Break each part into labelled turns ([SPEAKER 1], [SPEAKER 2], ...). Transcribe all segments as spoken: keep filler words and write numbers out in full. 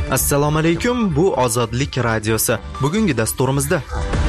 [SPEAKER 1] Assalomu alaykum, bu Ozodlik radiosi. Bugungi dasturimizda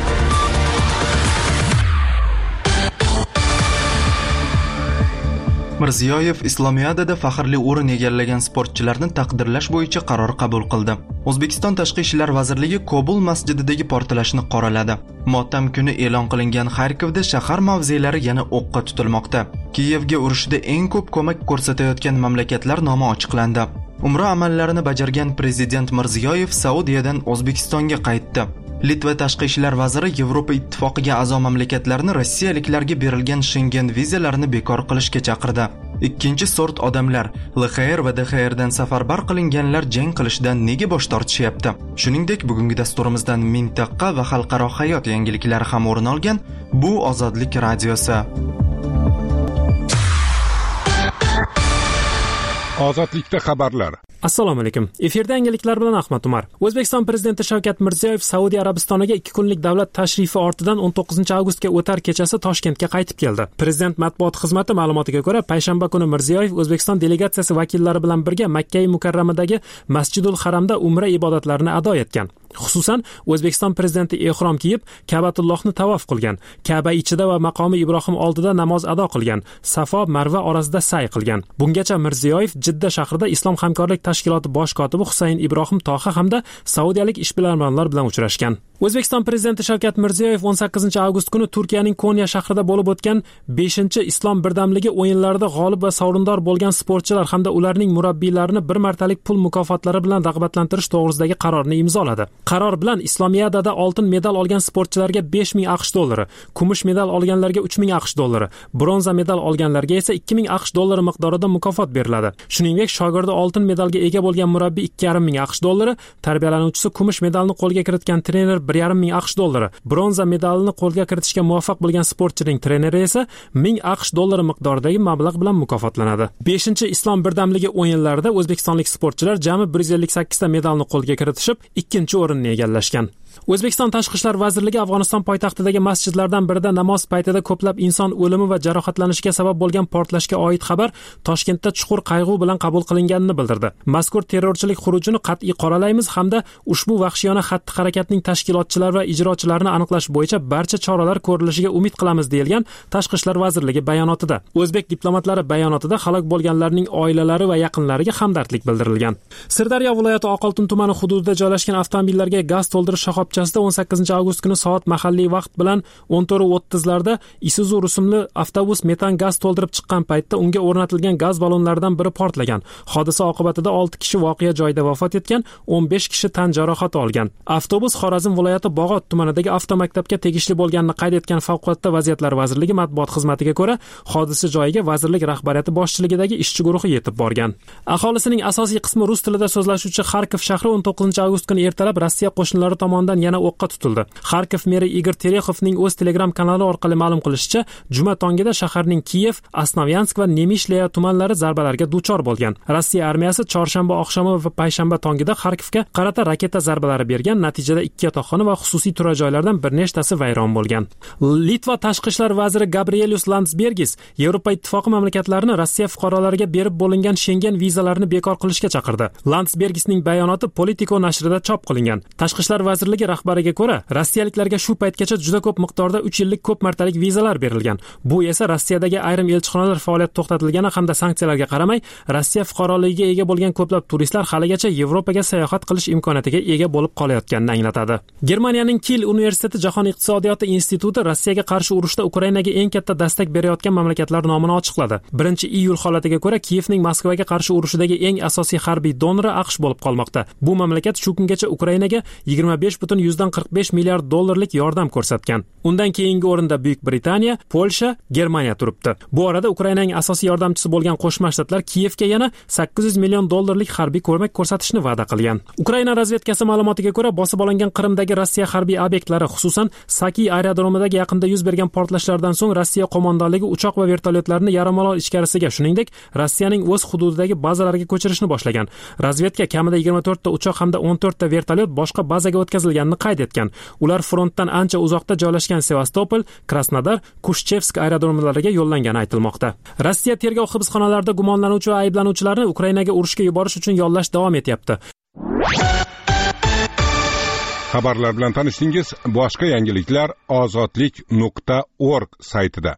[SPEAKER 1] Mirziyoyev Islomiyadada faxrli o'rin egallagan sportchilarni taqdirlash bo'yicha qaror qabul qildi. O'zbekiston Tashqi ishlar vazirligi Kobul masjididagi portlashni qoraladi. Motam kuni e'lon qilingan Xarkovda shahar mavzelari yana o'qqa tutilmoqda. Kiyevga urushda eng ko'p ko'mak ko'rsatayotgan mamlakatlar nomi ochiqlandi. Umra amallarini bajargan prezident Mirziyoyev Saudiyadan O'zbekistonga qaytdi. Litva tashqi ishlar vaziri Yevropa ittifoqiga a'zo mamlakatlarni rossiyaliklarga berilgan Schengen vizalarini bekor qilishga chaqirdi. Ikkinchi sort odamlar L X R va D X R dan safarbar qilinganlar jang qilishdan nega bosh tortishyapti? Shuningdek, bugungi dasturimizdan mintaqa va xalqaro hayot yangiliklari ham o'rin olgan bu Ozodlik radiosi.
[SPEAKER 2] Ozodlikda xabarlar.
[SPEAKER 3] Assalomu alaykum. Efirda yangiliklar bilan Ahmad Umar. O'zbekiston prezidenti Shavkat Mirziyoyev Saudiya Arabistoniga ikki kunlik davlat tashrifi ortidan o'n to'qqizinchi avgustga o'tar kechasi Toshkentga qaytib keldi. Prezident matbuot xizmati ma'lumotiga ko'ra, payshanba kuni Mirziyoyev O'zbekiston delegatsiyasi vakillari bilan birga Makka Mukarramadagi Masjidul Haramda umra ibodatlarini ado etgan. Xususan, O'zbekiston prezidenti ehrom kiyib, Ka'batullohni tavof qilgan, Ka'ba ichida va maqomi Ibrohim oldida namoz ado qilgan, Safo Marva orasida sa'y qilgan. Bungacha Mirziyoyev Jidda shahrida Islom hamkorlik tashkiloti bosh kotibi Husayn Ibrohim Toha hamda saudiyalik ishbilarmonlar bilan uchrashgan. O'zbekiston prezidenti Shavkat Mirziyoyev o'n sakkizinchi avgust kuni Turkiyaning Konya shahrida bo'lib o'tgan beshinchi Islom birdamligi o'yinlarida g'olib va sovrindor bo'lgan sportchilar hamda ularning murabbiylarini bir martalik pul mukofotlari bilan rag'batlantirish to'g'risidagi qarorni imzoladi. Qaror bilan Islomiyadada oltin medal olgan sportchilarga besh ming AQSh dollari, kumush medal olganlarga uch ming AQSh dollari, bronza medal olganlarga esa ikki ming AQSh dollari miqdorida mukofot beriladi. Shuningdek, shogirdi oltin medalga ega bo'lgan murabbiy ikki yarim ming AQSh dollari, tarbiyalanuvchisi kumush medalni qo'lga kiritgan trener bir yarim ming AQSh dollari, bronza medalini qo'lga kiritishga muvaffaq bo'lgan sportchining treneri esa ming AQSh dollari miqdoridagi mablag' bilan mukofotlanadi. beshinchi Islom birdamligi o'yinlarida o'zbekistonlik sportchilar jami bir yuz ellik sakkiz ta medalni qo'lga kiritishib, ikkinchi o'rinni egallashgan. O'zbekiston Tashqi ishlar vazirligi Afg'oniston poytaxtidagi masjidlardan birida namoz paytida ko'plab inson o'limi va jarohatlanishiga sabab bo'lgan portlashga oid xabar Toshkentda chuqur qayg'u bilan qabul qilinganini bildirdi. Mazkur terrorchilik xurujini qat'iy qoralaymiz hamda ushbu vahshiyona xatti-harakatning tashkilotchilari va ijrochilarini aniqlash bo'yicha barcha choralar ko'rilishiga umid qilamiz deyilgan Tashqi ishlar vazirligi bayonotida. O'zbek diplomatlari bayonotida halok bo'lganlarning oilalari va yaqinlariga hamdardlik bildirilgan. Sirdaryo viloyati Oqoltin tumani hududida joylashgan avtomobillarga gaz to'ldirish shoxobchasida o'n sakkizinchi avgust kuni soat mahalliy vaqt bilan o'n to'rt o'ttiz larda Isuzu rusumli avtobus metan gaz to'ldirib chiqqan paytda unga o'rnatilgan gaz ballonlaridan biri portlagan. Hodisa oqibatida olti kishi voqea joyida vafot etgan, o'n besh kishi tan jarohati olgan. Avtobus Xorazm viloyati Bog'ot tumanidagi avtomaktabga tegishli bo'lganini qayd etgan Favqulodda vaziyatlar vazirligi matbuot xizmatiga ko'ra, hodisa joyiga vazirlik rahbariyati boshchiligidagi ishchi guruhi yetib borgan. Aholisining asosiy qismi rus tilida so'zlashuvchi Xarkov shahri o'n to'qqizinchi avgust kuni ertalab Rossiya qo'shinlari tomonidan yana o'qqa tutildi. Xarkov meri Igor Terekhovning o'z Telegram kanali orqali ma'lum qilishicha, juma tongida shaharning Kiyev, Asnovyansk va Nemishliya tumanlari zarbalarga duchor bo'lgan. Rossiya armiyasi chorshanba oqshomi va payshanba tongida Xarkovga qarata raketa zarbalari bergan, natijada ikki yotoqxona va xususiy turar joylardan bir nechtasi vayron bo'lgan. Litva tashqi ishlar vaziri Gabrielius Landsbergis Yevropa ittifoqi mamlakatlarini Rossiya fuqarolariga berib bo'lingan Schengen vizalarini bekor qilishga chaqirdi. Landsbergisning bayonoti Politico nashrida chop qilingan. Tashqi ishlar vazirligi rahbariga ko'ra, rossiyaliklarga shu paytgacha juda ko'p miqdorda uch yillik ko'p martalik vizalar berilgan. Bu esa Rossiyadagi ayrim elchixonalar faoliyati to'xtatilgani hamda sanksiyalarga qaramay, Rossiya fuqaroligiga ega bo'lgan ko'plab turistlar haligacha Yevropaga sayohat qilish imkoniyatiga ega bo'lib qolayotganini anglatadi. Germaniyaning Kiel universiteti Jahon iqtisodiyoti instituti Rossiyaga qarshi urushda Ukrainaga eng katta dastak berayotgan mamlakatlar nomini ochiqladi. birinchi iyul holatiga ko'ra, Kiyevning Moskvaga qarshi urushidagi eng asosiy harbiy donori AQSh bo'lib qolmoqda. Bu mamlakat shu kungacha Ukrainaga yigirma besh butun yuzdan qirq besh milliard dollarlik yordam ko'rsatgan. Undan keyingi o'rinda Buyuk Britaniya, Polsha, Germaniya turibdi. Bu orada Ukrainaning asosiy yordamchisi bo'lgan Qo'shma Shtatlar Kiyevga yana sakkiz yuz million dollarlik harbiy ko'mak ko'rsatishni va'da qilgan. Ukraina razvedkasi ma'lumotiga ko'ra, bosib olingan Qrimdagi Rossiya harbiy obyektlari, xususan Saki aerodromidagi yaqinda yuz bergan portlashlardan so'ng Rossiya qo'mondonligi uchoq va vertolyotlarni yarim-orol ichkarisiga, shuningdek, Rossiyaning o'z hududidagi bazalariga ko'chirishni boshlagan. Razvedka kamida yigirma to'rt ta uchoq hamda o'n to'rt ta vertolyot boshqa bazaga o'tkazilganini qayd etgan. Ular frontdan ancha uzoqda joylashgan Sevastopol, Krasnodar, Kushchevsk aerodromlariga yo'llangani aytilmoqda. Rossiya tergov hibsxonalarida gumonlanuvchi va ayblanuvchilarni Ukrainaga urushga yuborish uchun yollash davom etyapti.
[SPEAKER 2] Xabarlar bilan tanishdingiz. Boshqa yangiliklar ozodlik nuqta org saytida.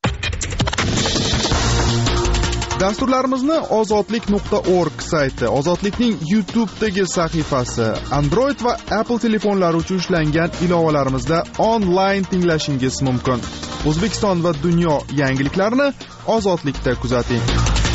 [SPEAKER 4] Dasturlarimizni ozodlik nuqta org sayti, Ozodlikning YouTube'dagi sahifasi, Android va Apple telefonlari uchun ishlangan ilovalarimizda onlayn tinglashingiz mumkin. O'zbekiston va dunyo yangiliklarini Ozodlikda kuzating.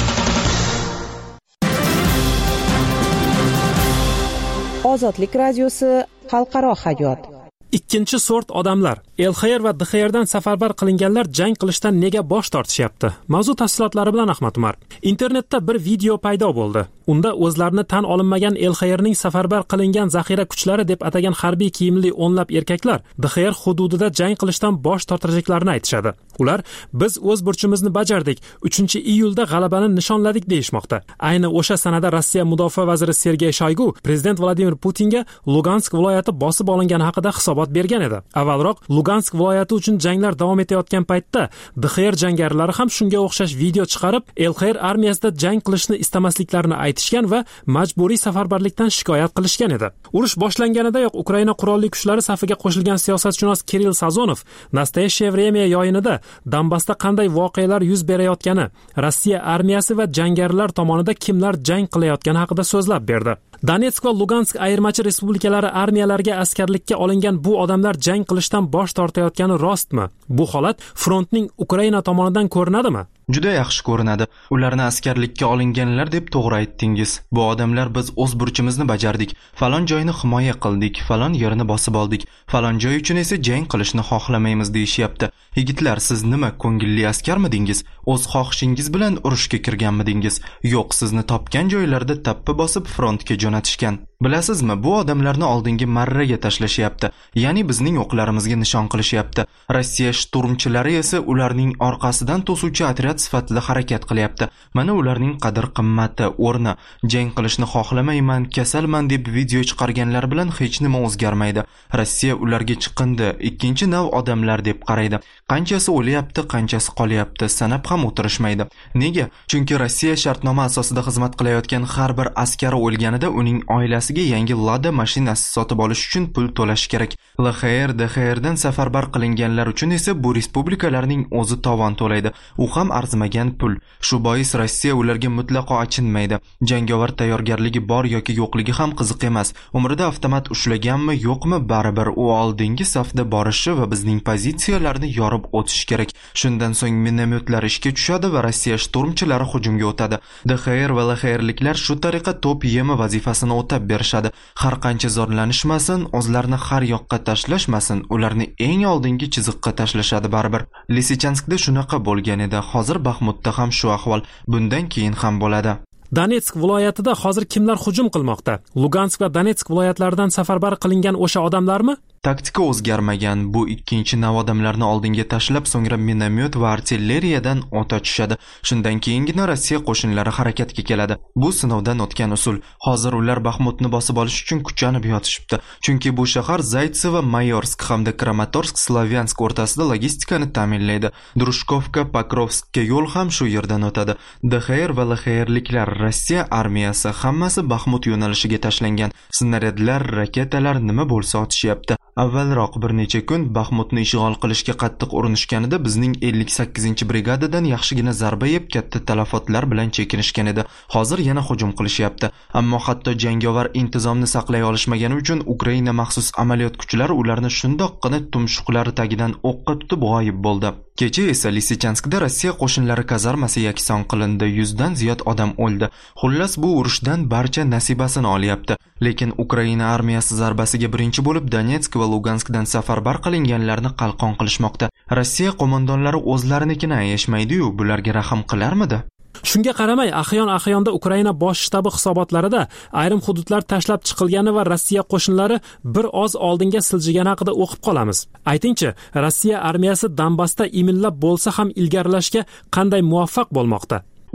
[SPEAKER 5] Ozodlik radiosi xalqaro hayot.
[SPEAKER 3] Ikkinchi sort odamlar. El-Xayr va D-Xayrdan safarbar qilinganlar jang qilishdan nega bosh tortishyapti? Mavzu tafsilotlari bilan Ahmad Umar. Internetda bir video paydo bo'ldi. Unda o'zlarini tan olinmagan El-Xayrning safarbar qilingan zaxira kuchlari deb atagan harbiy kiyimli o'nlab erkaklar D-Xayr hududida jang qilishdan bosh tortiraklarini aytishadi. Ular biz o'z burchimizni bajardik, uchinchi iyulda g'alabani nishonladik deyishmoqda. Ayni o'sha sanada Rossiya mudofaa vaziri Sergey Shoygu prezident Vladimir Putinga Lugansk viloyati bosib olingani haqida hisobot bergan edi. Avvalroq Lugansk viloyati uchun janglar davom etayotgan paytda D-Xayr jangarilari ham shunga o'xshash video chiqarib, El-Xayr armiyasida jang qilishni istamasliklarini aytishgan va majburiy safarbarlikdan shikoyat qilishgan edi. Urush boshlanganidayoq Ukraina qurolli kuchlari safiga qo'shilgan siyosatshunos Kirill Sazonov Nastoyeshye время yo'yinida Donbassda qanday voqealar yuz berayotgani, Rossiya armiyasi va jangarilar tomonidan kimlar jang qilayotgani haqida so'zlab berdi. Donetsk va Lugansk ayirmachi respublikalari armiyalariga askarlikka olingan bu odamlar jang qilishdan bosh tortayotgani rostmi? Bu holat frontning Ukraina tomonidan ko'rinadimi?
[SPEAKER 1] Juda yaxshi ko'rinadi. Ularni askarlikka olinganlar deb to'g'ri aytdingiz. Bu odamlar biz o'z burchimizni bajardik, falon joyni himoya qildik, falon yerni bosib oldik, falon joy uchun esa jang qilishni xohlamaymiz deyishyapti. Yigitlar, siz nima, ko'ngilli askarmidingiz? O'z xohishingiz bilan urushga kirganmidingiz? Yo'q, sizni topgan joylarda tappa bosib frontga jo'natishgan. Bilasizmi, bu odamlarni oldingi marraga tashlashyapti. Ya'ni bizning o'qlarimizga nishon qilishyapti. Rossiya shturmchilari esa ularning orqasidan to'suvchi otryad sifatida harakat qilyapti. Mana ularning qadr-qimmati, o'rni. Jang qilishni xohlamayman, kasalman deb video chiqarganlar bilan hech nima o'zgarmaydi. Rossiya ularga chiqindi, ikkinchi nav odamlar deb qaraydi. Qanchasi o'lyapti, qanchasi qolyapti, sanab ham o'tirishmaydi. Nega? Chunki Rossiya shartnoma asosida xizmat qilayotgan har bir askari o'lganida uning oilasiga yangi Lada mashinasi sotib olish uchun pul to'lash kerak. El-Xayr, D-Xayrdan safarbar qilinganlar uchun esa bu respublikalarning o'zi tovon to'laydi. U ham arzimagan pul. Shu bois Rossiya ularga mutlaqo achinmaydi. Jangovar tayyorgarligi bor yoki yo'qligi ham qiziq emas. Umrida avtomat ushlaganmi, yo'qmi, baribir u oldingi safda borishi va bizning pozitsiyalarni yorib o'tish kerak. Shundan so'ng minomyotlar ishga tushadi va Rossiya shturmchilari hujumga o'tadi. D-Xayr va El-Xayrliklar shu tariqa to'p yemi vazifasini o'tab berishadi. Har qancha zorlanishmasin, o'zlarini har yoqqa tashlashmasin, ularni eng oldingi chiziqqa tashlashadi baribir. Lisichanskda shunaqa bo'lgan edi. Hozir Baxmutda ham shu ahvol. Bundan keyin ham bo'ladi.
[SPEAKER 3] Donetsk viloyatida hozir kimlar hujum qilmoqda? Lugansk va Donetsk viloyatlaridan safarbar qilingan o'sha odamlarmi?
[SPEAKER 1] Taktika o'zgarmagan. Bu ikkinchi nav odamlarni oldinga tashlab, so'ngra minomyot va artilleriyadan o't ochishadi. Shundan keyingina Rossiya qo'shinlari harakatga keladi. Bu sinovdan o'tgan usul. Hozir ular Baxmutni bosib olish uchun kuchanib yotishibdi. Chunki bu shahar Zaytsev va Mayorsk hamda Kramatorsk, Slavyansk o'rtasida logistikani ta'minlaydi. Drushkovka, Pokrovskka yo'l ham shu yerdan o'tadi. D-Xayr va El-Xayrliklar, Rossiya armiyasi hammasi Baxmut yo'nalishiga tashlangan. Snaryadlar, raketalar nima bo'lsa otishyapti. Avvalroq bir necha kun Baxmutni ishg'ol qilishga qattiq urinishganida bizning ellik sakkizinchi brigadadan yaxshigina zarba yeb katta talafotlar bilan chekinishgan edi. Hozir yana hujum qilishyapti. Ammo hatto jangovar intizomni saqlay olishmagani uchun Ukraina maxsus amaliyot kuchlari ularni shundoqqina tumshuqlari tagidan o'qqa tutib g'oyib bo'ldi. Kecha esa Lisichanskda Rossiya qo'shinlari kazarmasi yakson qilindi. yuzdan ziyod odam o'ldi. Xullas, bu urushdan barcha nasibasini olyapti. Lekin Ukraina armiyasi zarbasiga birinchi bo'lib Donetsk va Luganskdan safarbar qilinganlarni qalqon qilishmoqda. Rossiya qo'mondonlari o'zlarinikini ayashmaydi-yu, bularga rahm qilarmidi?
[SPEAKER 3] Shunga qaramay, ahyon-ahyonda Ukraina bosh shtabi hisobotlarida ayrim hududlar tashlab chiqilgani va Rossiya qo'shinlari bir oz oldinga siljigani haqida o'qib qolamiz. Aytingchi, Rossiya armiyasi Donbassda imillab bo'lsa ham ilgarilashga qanday muvaffaq bo'lmoqda?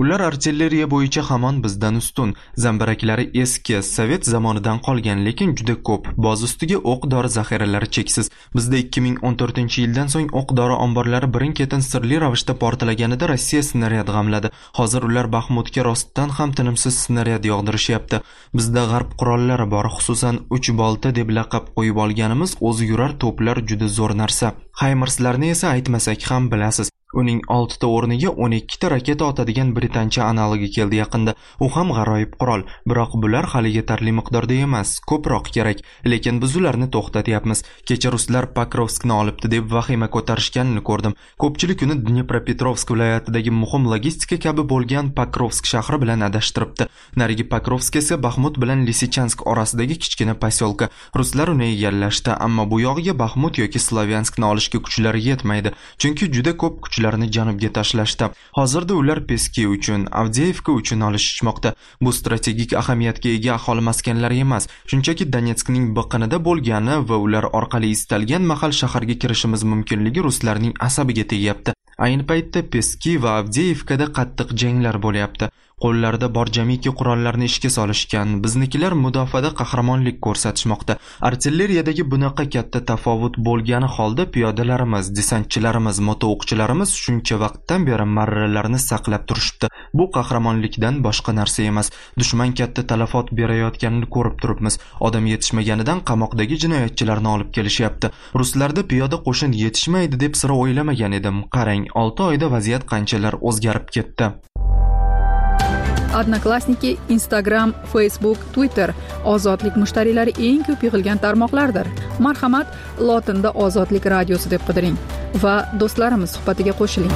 [SPEAKER 1] Ular artilleriya bo'yicha hamon bizdan ustun. Zambaraklari eski, sovet zamonidan qolgan, lekin juda ko'p. Boz ustiga o'q-dori zaxiralari cheksiz. Bizda ikki ming o'n to'rtinchi yildan so'ng o'q-dori omborlari birin-ketin sirli ravishda portlaganida Rossiya snaryad g'amladi. Hozir ular Baxmutga rostdan ham tinimsiz snaryad yog'dirishyapti. Bizda g'arb qurollari bor, xususan uch bolta deb laqab qo'yib olganimiz o'zi yurar to'plar juda zo'r narsa. Haymarslarni esa aytmasak ham bilasiz. Uning oltita o'rniga o'n ikkita raketa otadigan britancha analogi keldi yaqinda. U ham g'aroyib qurol, biroq bular hali yetarli miqdorda emas, ko'proq kerak. Lekin biz ularni to'xtatyapmiz. Kecha ruslar Pokrovskni olibdi deb vahima ko'tarishganini ko'rdim. Ko'pchilik uni Dnepropetrovsk viloyatidagi muhim logistika kabi bo'lgan Pokrovsk shahri bilan adashtiribdi. Narigi Pokrovsk esa Baxmut bilan Lisichansk orasidagi kichkina posyolka. Ruslar uni egallashdi, ammo bu yog'iga Baxmut yoki Slavyanskni olishga kuchlari yetmaydi, chunki juda ko'p kuch larni janubga tashlashdi. Hozirda ular Peski uchun, Avdeyevka uchun olishmoqda. Bu strategik ahamiyatga ega aholi maskanlari emas, shunchaki Donetskning biqinida bo'lgani va ular orqali istalgan mahal shaharga kirishimiz mumkinligi ruslarning asabiga tegyapti. Ayni paytda Peski va Avdeyevkada qattiq janglar bo'lyapti. Qo'llarida bor jamiki qurollarni ishga solishgan. Biznikilar mudofaada qahramonlik ko'rsatishmoqda. Artilleriyadagi bunaqa katta tafovut bo'lgani holda piyodalarimiz, desantchilarimiz, motoo'qchilarimiz shuncha vaqtdan beri marralarni saqlab turishibdi. Bu qahramonlikdan boshqa narsa emas. Dushman katta talafot berayotganini ko'rib turibmiz. Odam yetishmaganidan qamoqdagi jinoyatchilarni olib kelishyapti. Ruslarda piyoda qo'shin yetishmaydi deb sira o'ylamagan edim. Qarang, olti oyda vaziyat qanchalar o'zgarib ketdi.
[SPEAKER 6] Odnoklassniki, Instagram, Facebook, Twitter ozodlik mushtariylari eng ko'p yig'ilgan tarmoqlardir. Marhamat, lotinda Ozodlik radiosi deb qidiring va do'stlarimiz suhbatiga qo'shiling.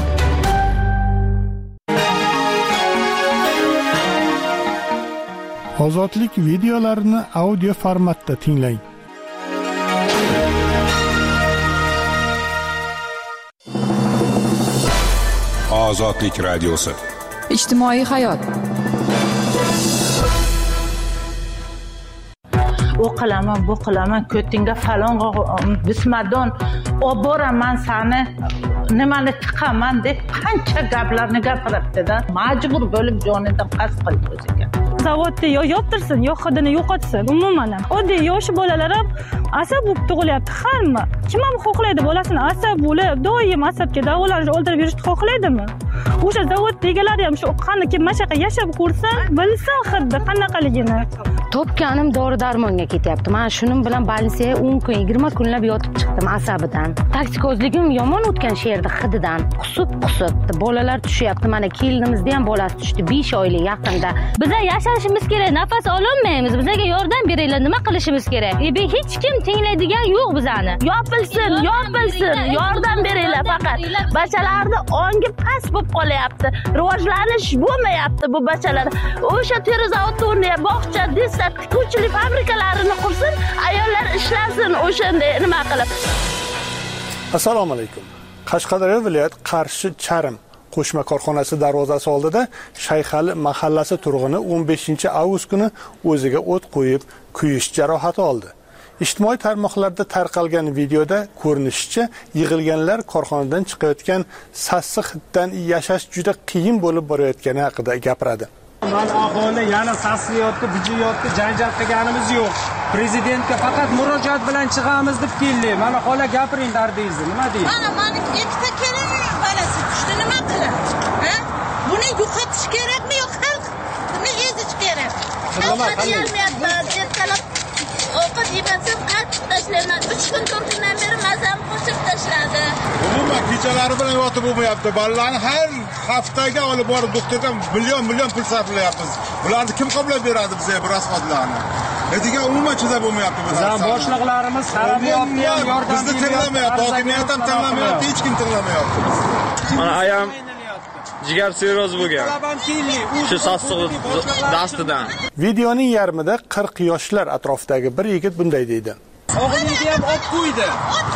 [SPEAKER 7] Ozodlik videolarini audio formatda tinglang.
[SPEAKER 2] Ozodlik radiosi.
[SPEAKER 6] Ijtimoiy hayot.
[SPEAKER 8] u qilaman bu qilaman ko'tingga falon bismadon olib boraman sani nimani tiqaman deb qancha gaplarni gapiribdi-da. Majbur bo'lib jonidan qasd qilib o'ziga.
[SPEAKER 9] Zavodda yo yoptirsin, yo hidini yo'qotsin. Umuman ham oddiy yosh bolalar ham asab bo'lib tug'ilyapti. Hamma kim ham xohlaydi bolasini asab bo'lib, doim asabga davolanishni o'ldirib yurishni xohlaydimi? O'sha zavod egalari ham shu qanday kim mashaqa yashab ko'rsa, bilsin hidni qanaqaligini.
[SPEAKER 10] Topganim dori-darmonga ketyapti. Men shuning bilan больницаga o'n kun, yigirma kunlab yotib chiqdim asabidan. Toksikozligim yomon o'tgan sherda hididan. Qusib-qusib bolalar tushyapti. Mana kelinimizda ham bolasi tushdi besh oylik yaqinda. Bizlar yashashimiz kerak, nafas ololmaymiz. Bizlarga yordam beringlar, nima qilishimiz kerak? E hech kim tinglaydigan yo'q bizani. Yopilsin, yopilsin, yordam beringlar faqat. Bachalarni ongi past bo'lib qolyapti. Rivojlanish bo'lmayapti bu bachalar. O'sha terizavod o'rniga bog'cha, desa, tikuvchilik fabrikalarini qursin, ayollar ishlasin o'shanda nima qilib.
[SPEAKER 7] Assalomu alaykum. Qashqadaryo viloyat Qarshi Charim qo'shma korxonasi darvozasi oldida Shayxali mahallasi turg'uni o'n beshinchi avgust kuni o'ziga o't qo'yib, kuyish jarohati oldi. Ijtimoiy tarmoqlarda tarqalgan videoda ko'rinishicha, yig'ilganlar korxonadan chiqayotgan sassiq hiddan yashash juda qiyin bo'lib borayotgani haqida gapiradi.
[SPEAKER 11] Man aholi yana sasiyotdi, bijiyotdi, janjal qilganimiz yo'q. Prezidentga faqat murojaat bilan chiqamiz deb keldik. Mana xola gapiring dardingizni, nima deysiz?
[SPEAKER 12] Mana meni ikkita kelini bolasi tushdi, nima qilamiz? Ha? Buni yo'qotish kerakmi yo'q xalq? Buni ezish kerak. Xalq yolmayapti, ertalab ovqat yemasam qattiq tashlayman. uch kun to'rt kundan beri mazam qo'shib tashladi.
[SPEAKER 13] Umuman kechalari bilan yotib bo'lmayapti. Bolalarni har haftaga olib borib doktordan million million pul sarflayapmiz. Bularni kim qoplab beradi bizga bu rasxodlarni? Ediga umuman chidab bo'lmayapti bizlar.
[SPEAKER 11] Bizlar boshliqlarimiz tarabyapti, yordam
[SPEAKER 13] bizni tinlamayapti, hokimiyat ham tinlamayapti, hech kim tinlamayapti.
[SPEAKER 14] Mana ayam jigar sirroz bo'lgan. Shu sassiq dastidan.
[SPEAKER 7] Videoning yarmida qirq yoshlar atrofidagi bir yigit bunday deydi.
[SPEAKER 11] O'g'limga ham ot qo'ydi.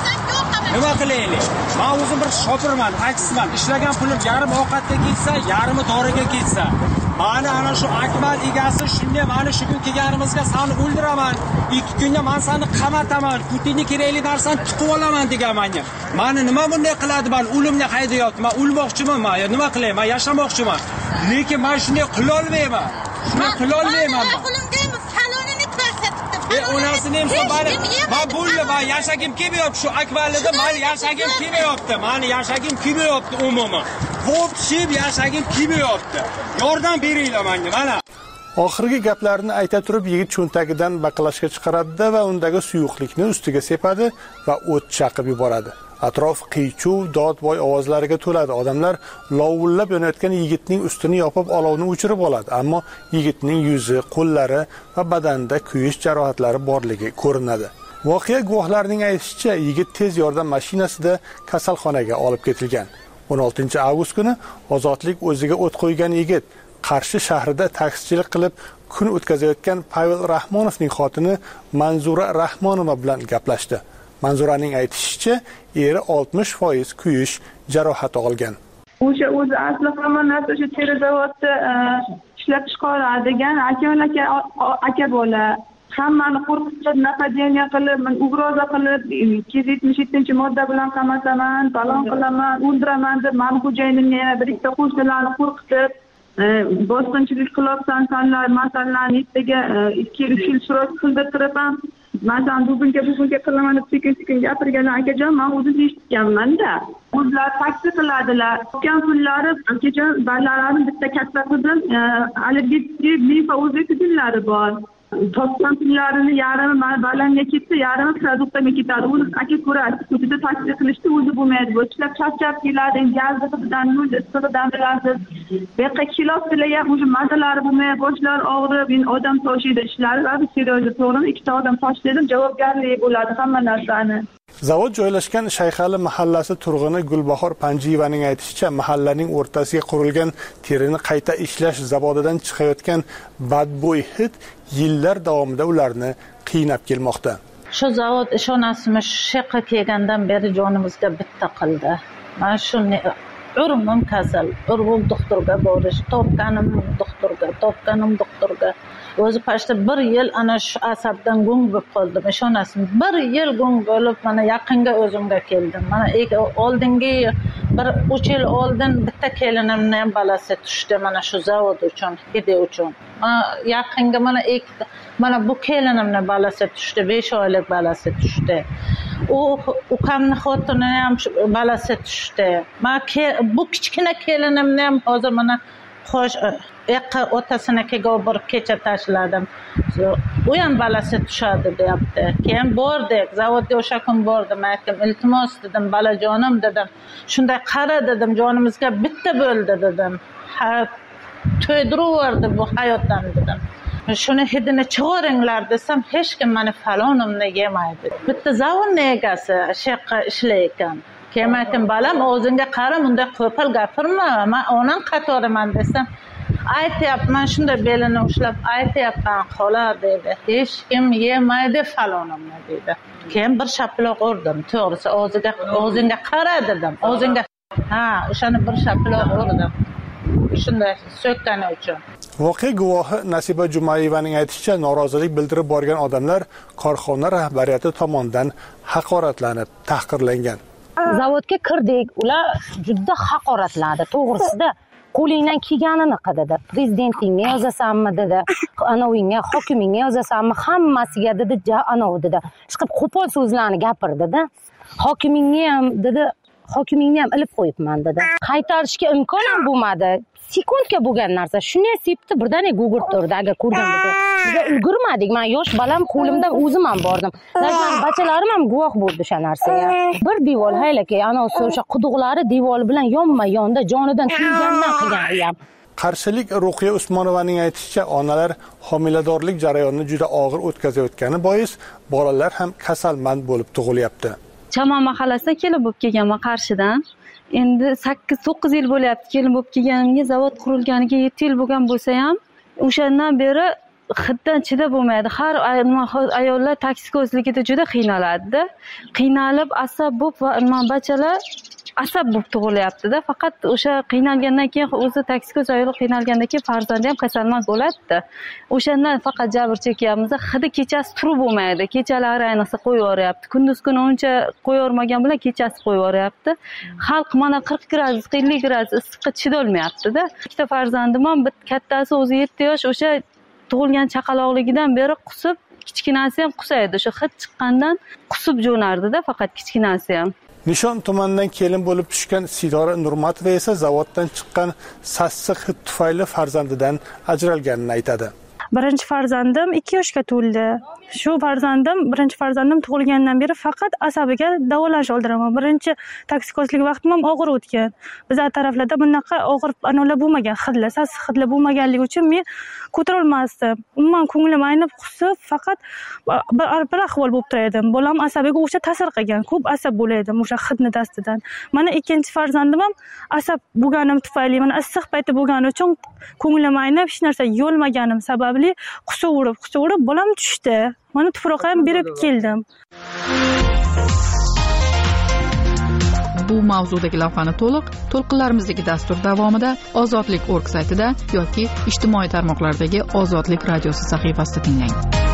[SPEAKER 11] Nima qilaylik? Men o'zim bir shopirman, taksisman. Ishlagan pulim yarim ovqatga ketsa, yarimi doriga ketsa. Mana ana shu Akmal egasi shunday mana shu kun kelganimizga seni o'ldiraman, ikki kunda men seni qamataman, Putinni kerakli narsani tutib olaman degan menga. Meni nima bunday qiladi? Men o'limni haydayapman. Men o'lmoqchiman, men nima qilayman? Men yashamoqchiman. Lekin men shunday qila olmayman. Shunday qila olmayman. E onasini ham sabari, men bo'ldi, men yashagim kelmayapti shu Akmalida, men yashagim kelmayapti, meni yashagim kelmayapti umuman. Bo'pshib yashagim kelmayapti. Yordam beringlar menga, mana.
[SPEAKER 7] Oxirgi gaplarni ayta turib yigit cho'ntagidan baqlashga chiqaradi va undagi suyuqlikni ustiga sepadi va o't chaqib yuboradi. Atrof qiy-chuv, dod-voy ovozlariga to'ladi. Odamlar lovullab yonayotgan yigitning ustini yopib olovni o'chirib oladi, ammo yigitning yuzi, qo'llari va badanida kuyish jarohatlari borligi ko'rinadi. Voqea guvohlarining aytishicha, yigit tez yordam mashinasida kasalxonaga olib ketilgan. o'n oltinchi avgust kuni Ozodlik o'ziga o't qo'ygan yigit Qarshi shahrida taksichilik qilib kun o'tkazayotgan Pavel Rahmonovning xotini Manzura Rahmonova bilan gaplashdi. Manzuraning aytishicha, eri oltmish foiz kuyish jarohati olgan.
[SPEAKER 15] O'sha o'zi asli hamma narsa o'sha teri zavodda ishlab chiqaradigan aka aka bola hammani qo'rqitib, napadiya qilib, ugroza qilib, ikki yuz yetmish yettinchi modda bilan qamasaman, balon qilaman, o'ldiraman deb meni xo'jayinimni yana bir ikkita qo'shnilarni qo'rqitib, bosqinchilik qilyapsan, sanlar masalan ertaga ikki uch yil surat qildirib ham masalan bugunga bugunga qilaman deb sekin sekin gapirganlar akajon, men o'zim eshitganman-da. O'zlari taksi qiladilar. O'tgan kunlari akajon balalarning bitta katta qizim allergik limfa o'zbekistonlari bor. Topgan pullarini yarimi balandga ketdi, yarimi produktga ketadi. Uni aka ko'radi, ko'chada taksi qilishdi, o'zi bo'lmaydi. Bu ishlab charchab keladi, gazdan, nol issiqdan bilasiz. Bu yerga kilos bilan ham o'sha mazalari bo'lmay, boshlar og'rib, men odam toshiydi ishlari, va seriyozda to'g'ri ikkita odam tashladim, javobgarlik bo'ladi hamma narsani.
[SPEAKER 7] Zavod joylashgan Shayxali mahallasi turg'uni Gulbahor Panjiyevaning aytishicha, mahallaning o'rtasiga qurilgan terini qayta ishlash zavodidan chiqayotgan badbo'y hid yillar davomida ularni qiynab kelmoqda.
[SPEAKER 8] Shu zavod ishonasizmi, shu yoqqa kelgandan beri jonimizga bitta qildi. Mana shuni urumim kasal, urg'u doktorga borish, topganim doktorga, topganim doktorga. O'zi pashta bir yil ana shu asabdan gung bo'lib qoldim. Ishonasizmi, bir yil gung bo'lib mana yaqinga o'zimga keldim. Mana oldingi bir uch yil oldin bitta kelinimni ham balasi tushdi mana shu zavod uchun, ide uchun. Mana yaqinga mana ikkita mana bu kelinimni balasi tushdi, besh oylik balasi tushdi. U ukamni xotini ham balasi tushdi. Mana bu kichkina kelinimni ham hozir mana xo'sh yaqqa otasinikiga borib kecha tashladim. U ham balasi tushadi deyapti. Keyin bordik, zavodga o'sha kun bordim, aytdim, iltimos dedim, balajonim dedim. Shunday qara dedim, jonimizga bitta bo'ldi dedim. Ha, to'ydirverdi bu hayotdan dedim. Shuni hidini chiqaringlar desam, hech kim meni falonimni yemaydi. Bitta zavodning egasi shaqqa ishlayotgan. Keyin aytdim, balam o'zingga qara, bunday qo'pol gapirma, men onam qatoriman desam, aytyapman, shunday belini ushlab aytyapman, xola dedi. Hech kim yemaydi falonimni dedi. Keyin bir shapiloq urdim, to'g'risi o'ziga o'zingga qara dedim. O'zingga ha, o'shani bir shapiloq urdim. Shunday so'kkani uchun.
[SPEAKER 7] Voqea guvohi Nasiba Jumayevaning aytishicha, norozilik bildirib borgan odamlar korxona rahbariyati tomonidan haqoratlanib, tahqirlangan.
[SPEAKER 10] Zavodga kirdik, ular juda haqoratladi, to'g'risida qo'lingdan kelganini qildi. Prezidentingga yozasanmi dedi, anovingga, hokimingga yozasanmi, hammasiga dedi, anov dedi. Chiqib qo'pol so'zlarni gapirdi-da. Hokimingga ham dedi, hokimingni ham ilib qo'yibman dedi. Qaytarishga imkon ham bo'lmadi. Sekundga bo'lgan narsa. Shunday sepdi, birdaniga gugurt turdi. Agar ko'rgan bo'lsa, biz ulgurmadik. Men yosh balam qo'limdan o'zim ham bordim. Lekin bachalarim ham guvoh bo'ldi o'sha narsaga. Bir devor haylaka, ana o'sha quduqlari devor bilan yonma-yonda jonidan kuygandan qilgan ham.
[SPEAKER 7] Qarshilik Ruqiya Usmonovaning aytishicha, onalar homiladorlik jarayonini juda og'ir o'tkazayotgani bois bolalar ham kasalmand bo'lib tug'ilyapti.
[SPEAKER 16] Chaman mahallasidan kelib bo'lib kelganman Qarshidan. Endi sakkiz to'qqiz yil bo'lyapti kelib bo'lib kelganimga, zavod qurilganiga yetti yil bo'lgan bo'lsa ham, o'shandan beri hiddan chidab bo'lmaydi. Har ayollar toksikozligida juda qiynaladi. Qiynalib, asab bo'lib va bachalar asab bo'lib tug'ilyapti-da. Faqat o'sha qiynalgandan keyin o'zi toksikoz ayol qiynalgandan keyin farzandi ham kasalmand bo'ladi-da. O'shandan faqat jabr chekyapmiz. Hidi kechasi turib bo'lmaydi. Kechalari ayniqsa qo'yib yuboryapti. Kunduz kuni uncha qo'yib yormagan bilan kechasi qo'yib yuboryapti. Xalq mana qirq gradus, ellik gradus issiqqa chidolmayapti-da. Ikkita farzandim ham, bir kattasi o'zi yetti yosh, o'sha tug'ilgan chaqaloqligidan beri qusib, kichkinasi ham qusaydi. O'sha hid chiqqandan qusib jo'nardi-da, faqat kichkinasi ham.
[SPEAKER 7] Nishon tumanidan kelin bo'lib tushgan Sidora Nurmatova esa zavoddan chiqqan sassiq hid tufayli farzandidan ajralganini aytadi.
[SPEAKER 9] Birinchi farzandim ikki yoshga to'ldi. Shu farzandim, birinchi farzandim tug'ilgandan beri faqat asabiga davolanish oldiraman. Birinchi toksikozlik vaqtim ham og'ir o'tgan. Bizlar taraflarda bunaqa og'ir anolar bo'lmagan, hidlar, sassiq hidlar bo'lmaganligi uchun men ko'tara olmasdim. Umuman ko'nglim aynib, qusib, faqat bir ahvol bo'lib turardim. Bolam asabiga o'sha ta'sir qilgan, ko'p asab bo'lardim o'sha hidni dastidan. Mana ikkinchi farzandim ham asab bo'lganim tufayli, mana issiq payti bo'lgani uchun ko'nglim aynib, hech narsa yolmaganim sababli qusaverib, qusaverib bolam tushdi. Mana tuproqqa ham berib keldim.
[SPEAKER 6] Bu mavzudagi lavhani to'liq to'lqinlarimizdagi dastur davomida ozodlik nokta org saytida yoki ijtimoiy tarmoqlardagi Ozodlik radiosi sahifasida tinglang.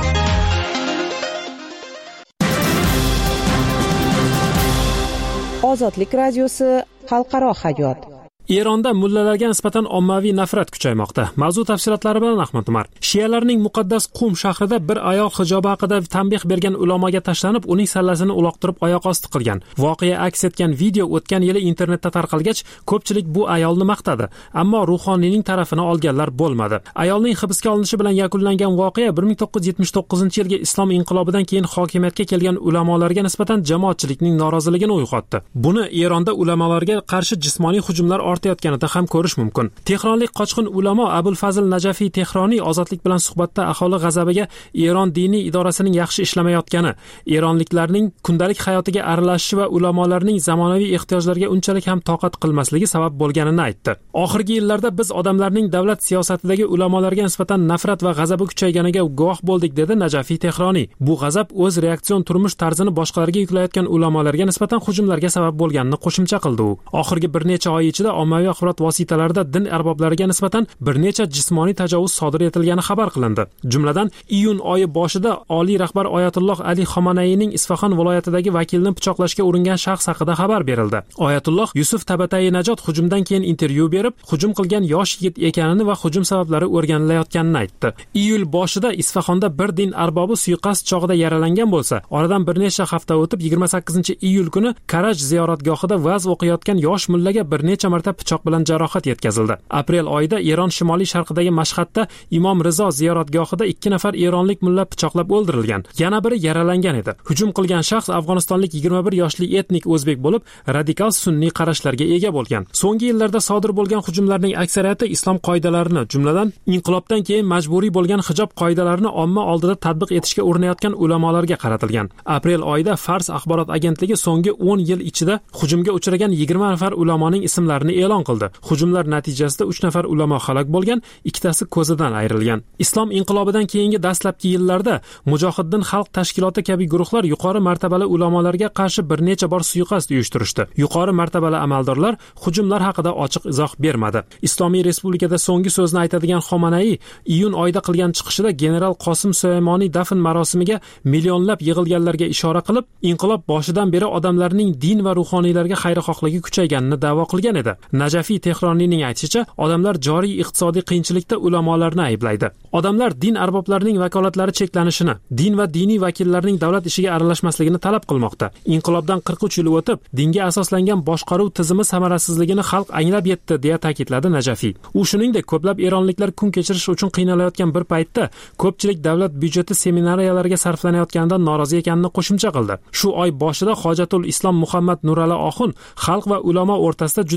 [SPEAKER 5] Ozodlik radiosi xalqaro hayot.
[SPEAKER 3] Eronda mullalarga nisbatan ommaviy nafrat kuchaymoqda. Mavzu tafsilotlari bilan Ahmad Umar. Shialarning muqaddas Qum shahrida bir ayol hijobi haqida tanbeh bergan ulamoga tashlanib, uning sallasini uloqtirib oyoq osti qilgan. Voqea aks etgan video o'tgan yili internetda tarqalgach, ko'pchilik bu ayolni maqtadi, ammo ruhoniyning tarafini olganlar bo'lmadi. Ayolning hibsga olinishi bilan yakunlangan voqea bir ming to'qqiz yuz yetmish to'qqizinchi yilgi islom inqilobidan keyin hokimiyatga kelgan ulamolarga nisbatan jamoatchilikning noroziligini uyg'otdi. Buni Eronda ulamolarga qarshi jismoniy hujumlar ortayotganida ham ko'rish mumkin. Tehronlik qochqin ulamo Abul Fazl Najafiy Tehroniy ozodlik bilan suhbatda aholi g'azabiga Eron diniy idorasining yaxshi ishlamayotgani, eronliklarning kundalik hayotiga aralashishi va ulamolarning zamonaviy ehtiyojlarga unchalik ham toqat qilmasligi sabab bo'lganini aytdi. Oxirgi yillarda biz odamlarning davlat siyosatidagi ulamolarga nisbatan nafrat va g'azabi kuchayganiga guvoh bo'ldik, dedi Najafiy Tehroniy. Bu g'azab o'z reaksion turmush tarzini boshqalarga yuklayotgan ulamolarga nisbatan hujumlarga sabab bo'lganini qo'shimcha qildi u. Oxirgi bir necha oy ichida ommaviy axborot vositalarida din arboblariga nisbatan bir necha jismoniy tajovuz sodir etilgani xabar qilindi. Jumladan, iyun oyi boshida oliy rahbar Oyatulloh Ali Xomanayning Isfahon viloyatidagi vakilni pichoqlashga uringan shaxs haqida xabar berildi. Oyatulloh Yusuf Tabatai Najot hujumdan keyin intervyu berib, hujum qilgan yosh yigit ekanini va hujum sabablari o'rganilayotganini aytdi. Iyul boshida Isfahonda bir din arbobi suiqasd chog'ida yaralangan bo'lsa, oradan bir necha hafta o'tib yigirma sakkizinchi iyul kuni Karaj ziyoratgohida va'z o'qiyotgan yosh mullaga bir necha marta pichoq bilan jarohat yetkazildi. Aprel oyida Eron shimoliy sharqidagi Mashhadda Imom Rizo ziyoratgohida ikki nafar eronlik mulla pichoqlab o'ldirilgan. Yana biri yaralangan edi. Hujum qilgan shaxs afg'onistonlik yigirma bir yoshli etnik o'zbek bo'lib, radikal sunniy qarashlarga ega bo'lgan. So'nggi yillarda sodir bo'lgan hujumlarning aksariyati islom qoidalarini, jumladan inqilobdan keyin majburiy bo'lgan hijob qoidalarini omma oldida tatbiq etishga urinayotgan ulamolarga qaratilgan. Aprel oyida Fars axborot agentligi so'nggi o'n yil ichida hujumga uchragan yigirma nafar ulamoning ismlarini e'lon qildi. Hujumlar natijasida uch nafar ulamo halok bo'lgan, ikkitasi ko'zidan ayrilgan. Islom inqilobidan keyingi dastlabki yillarda Mujohiddin xalq tashkiloti kabi guruhlar yuqori martabali ulamolarga qarshi bir necha bor suiqasd uyushtirishdi. Yuqori martabali amaldorlar hujumlar haqida ochiq izoh bermadi. Islomiy respublikada so'nggi so'zni aytadigan Xomanai iyun oyida qilgan chiqishida general Qosim Sulaymoniy dafn marosimiga millionlab yig'ilganlarga ishora qilib, inqilob boshidan beri odamlarning din va ruhoniylarga xayrixohligi kuchayganini da'vo qilgan edi. Najafiy Tehroniyning aytishicha, odamlar joriy iqtisodiy qiyinchilikda ulamolarni ayblaydi. Odamlar din arboblarining vakolatlari cheklanishini, din va diniy vakillarning davlat ishiga aralashmasligini talab qilmoqda. Inqilobdan qirq uch yil o'tib, dinga asoslangan boshqaruv tizimi samarasizligini xalq anglab yetdi, deya ta'kidladi Najafiy. U shuningdek, ko'plab eronliklar kun kechirish uchun qiynalayotgan bir paytda ko'pchilik davlat byudjeti seminariyalarga sarflanayotganidan norozi ekanini qo'shimcha qildi. Shu oy boshida Hojatul Islom Muhammad Nurali Oxun xalq va ulamo o'rtasida juda jiddiy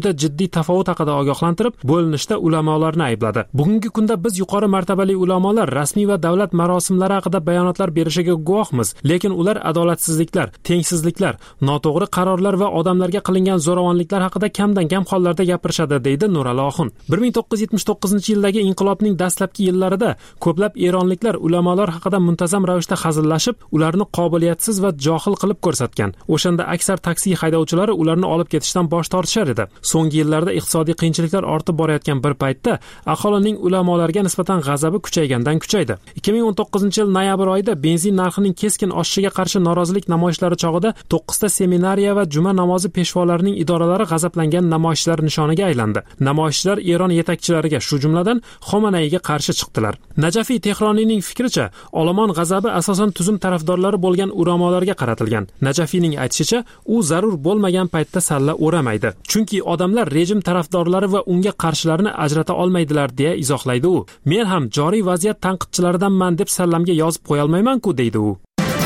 [SPEAKER 3] tafovut haqida ogohlantirib, bo'linishda ulamolarni aybladi. Bugungi kunda biz yuqori martabali ulamolar rasmiy va davlat marosimlari haqida bayonotlar berishiga guvohmiz, lekin ular adolatsizliklar, tengsizliklar, noto'g'ri qarorlar va odamlarga qilingan zo'ravonliklar haqida kamdan kam hollarda gapirishadi, deydi Nurali Oxun. bir ming to'qqiz yuz yetmish to'qqizinchi yildagi inqilobning dastlabki yillarida ko'plab eronliklar ulamolar haqida muntazam ravishda hazillashib, ularni qobiliyatsiz va johil qilib ko'rsatgan. O'shanda aksar taksi haydovchilari ularni olib ketishdan bosh tortishar edi. So'nggi yillarda iqtisodiy qiyinchiliklar ortib borayotgan bir paytda aholining ulamolarga nisbatan g'azabi kuchaygandan kuchaydi. ikki ming o'n to'qqizinchi yil noyabr oyida benzin narxining keskin oshishiga qarshi norozilik namoyishlari chog'ida to'qqizta seminariya va juma namozi peshvolarining idoralari g'azablangan namoyishchilar nishoniga aylandi. Namoyishchilar Eron yetakchilariga, shu jumladan Xomanayga qarshi chiqdilar. Najafiy Tehroniyning fikricha, olomon g'azabi asosan tuzum tarafdorlari bo'lgan ulamolarga qaratilgan. Najafiyning aytishicha, u zarur bo'lmagan paytda salla o'ramaydi. Chunki odamlar rejim tarafdorlari va unga qarshilarini ajrata olmaydilar, deya izohlaydi u. Men ham joriy vaziyat tanqidchilaridanman deb sallamga yozib qo'ya olmayman-ku, deydi u.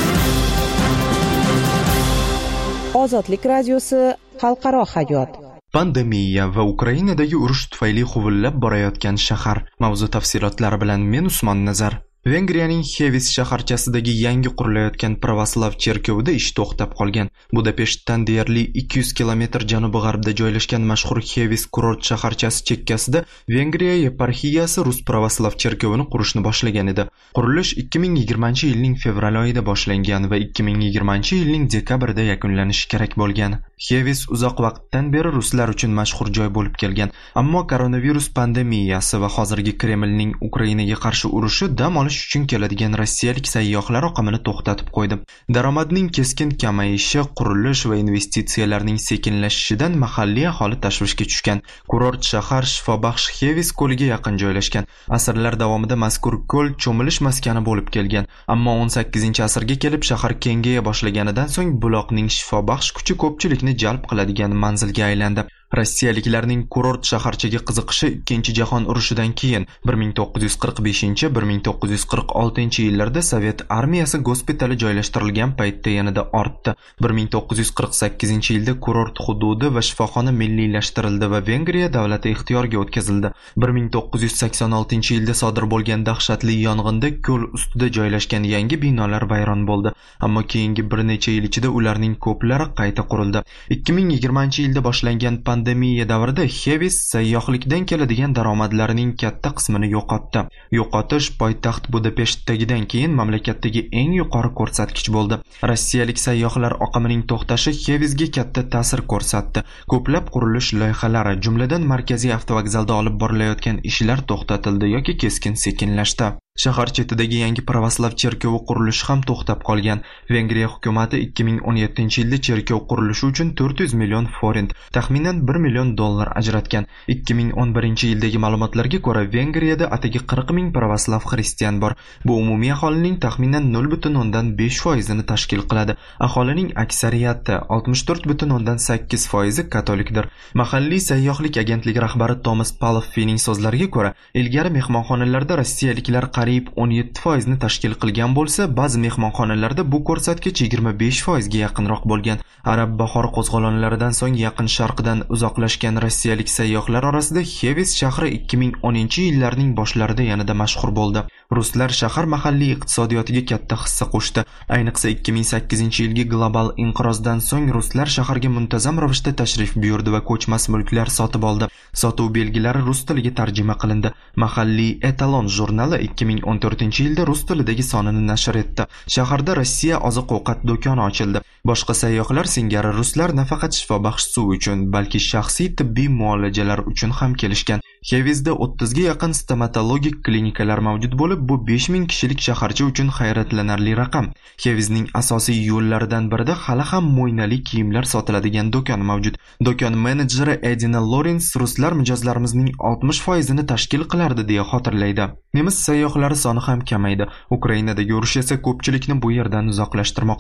[SPEAKER 5] Ozodlik radiosi xalqaro hayot.
[SPEAKER 1] Pandemiya va Ukrainadagi urush tufayli huvillab borayotgan shahar. Mavzu tafsilotlari bilan men Usmon Nazar. Vengriyaning Xevis shaharchasidagi yangi qurilayotgan pravoslav cherkovida ish to'xtab qolgan. Budapeshtdan deyarli ikki yuz kilometr janubi-g'arbda joylashgan mashhur Xevis kurort shaharchasi chekkasida Vengriya yeparxiyasi Rus pravoslav cherkovini qurishni boshlagan edi. Qurilish ikki ming yigirmanchi yilning fevral oyida boshlangan va ikki ming yigirmanchi yilning dekabrida yakunlanishi kerak bo'lgan. Xevis uzoq vaqtdan beri ruslar uchun mashhur joy bo'lib kelgan, ammo koronavirus pandemiyasi va hozirgi Kremlning Ukrainaga qarshi urushi dam olish uchun keladigan rossiyalik sayyohlar oqimini to'xtatib qo'ydi. Daromadning keskin kamayishi, qurilish va investitsiyalarning sekinlashishidan mahalliy aholi tashvishga tushgan. Kurort shahar shifobaxsh Xevis ko'liga yaqin joylashgan. Asrlar davomida mazkur ko'l cho'milish maskani bo'lib kelgan, ammo o'n sakkizinchi asrga kelib shahar kengaya boshlaganidan so'ng buloqning shifobaxsh kuchi ko'pchilikni jalb qiladigan manzilga aylandi. Rossiyaliklarning kurort shaharchaga qiziqishi ikkinchi jahon urushidan keyin bir ming to'qqiz yuz qirq beshinchi - bir ming to'qqiz yuz qirq oltinchi yillarda Sovet armiyasi gospitali joylashtirilgan paytda yanada ortdi. bir ming to'qqiz yuz qirq sakkizinchi yilda kurort hududi va shifoxona milliylashtirildi va Vengriya davlati ixtiyoriga o'tkazildi. bir ming to'qqiz yuz sakson oltinchi yilda sodir bo'lgan dahshatli yong'inda ko'l ustida joylashgan yangi binolar vayron bo'ldi, ammo keyingi bir necha yil ichida ularning ko'plari qayta qurildi. ikki ming yigirmanchi yilda boshlangan pandemiya davrida Xevis sayyohlikdan keladigan daromadlarining katta qismini yo'qotdi. Yo'qotish poytaxt Budapeshtdagidan keyin mamlakatdagi eng yuqori ko'rsatkich bo'ldi. Rossiyalik sayyohlar oqimining to'xtashi Xevisga katta ta'sir ko'rsatdi. Ko'plab qurilish loyihalari, jumladan markaziy avtovokzalda olib borilayotgan ishlar to'xtatildi yoki keskin sekinlashdi. Shahar chetidagi yangi pravoslav cherkovi qurilishi ham to'xtab qolgan. Vengriya hukumatı ikki ming o'n yettinchi yilda cherkov qurilishi uchun to'rt yuz million forint, taxminan bir million dollar ajratgan. ikki ming o'n birinchi yildagi ma'lumotlarga ko'ra, Vengriyada atigi qirq ming pravoslav xristian bor. Bu umumiy aholining taxminan nol butun o'ndan besh foizini tashkil qiladi. Aholining aksariyati oltmish to'rt butun o'ndan sakkiz foizi katolikdir. Mahalliy sayyohlik agentligi rahbari Tomas Paloffining so'zlariga ko'ra, ilgari mehmonxonalarda rossiyaliklar qariyb o'n yetti foizni tashkil qilgan bo'lsa, ba'zi mehmonxonalarda bu ko'rsatkich yigirma besh foizga yaqinroq bo'lgan. Arab bahori qo'zg'olonlaridan so'ng yaqin sharqdan uzoqlashgan rossiyalik sayyohlar orasida Xevis shahri ikki ming o'ninchi yillarning boshlarida yanada mashhur bo'ldi. Ruslar shahar mahalliy iqtisodiyotiga katta hissa qo'shdi. Ayniqsa ikki ming sakkizinchi yilgi global inqirozdan so'ng ruslar shaharga muntazam ravishda tashrif buyurdi va ko'chmas mulklar sotib oldi. Sotuv belgilari rus tiliga tarjima qilindi. Mahalliy Etalon jurnali ikki ming o'n to'rtinchi yilda rus tilidagi sonini nashr etdi. Shaharda Rossiya oziq-ovqat do'koni ochildi. Boshqa sayyohlar singari ruslar nafaqat shifobaxsh suv uchun, balki shaxsiy tibbiy muolajalar uchun ham kelishgan. Xevisda o'ttizga yaqin stomatologik klinikalar mavjud bo'lib, bu besh ming kishilik shaharcha uchun hayratlanarli raqam. Xevisning asosiy yo'llaridan birida hali ham mo'ynali kiyimlar sotiladigan do'kon mavjud. Do'kon menejeri Edina Lorens ruslar mijozlarimizning oltmish foizini tashkil qilardi deya xotirlaydi. Nemis sayyohlari soni ham kamaydi. Ukrainadagi urush esa ko'pchilikni bu yerdan uzoqlashtirmoqda.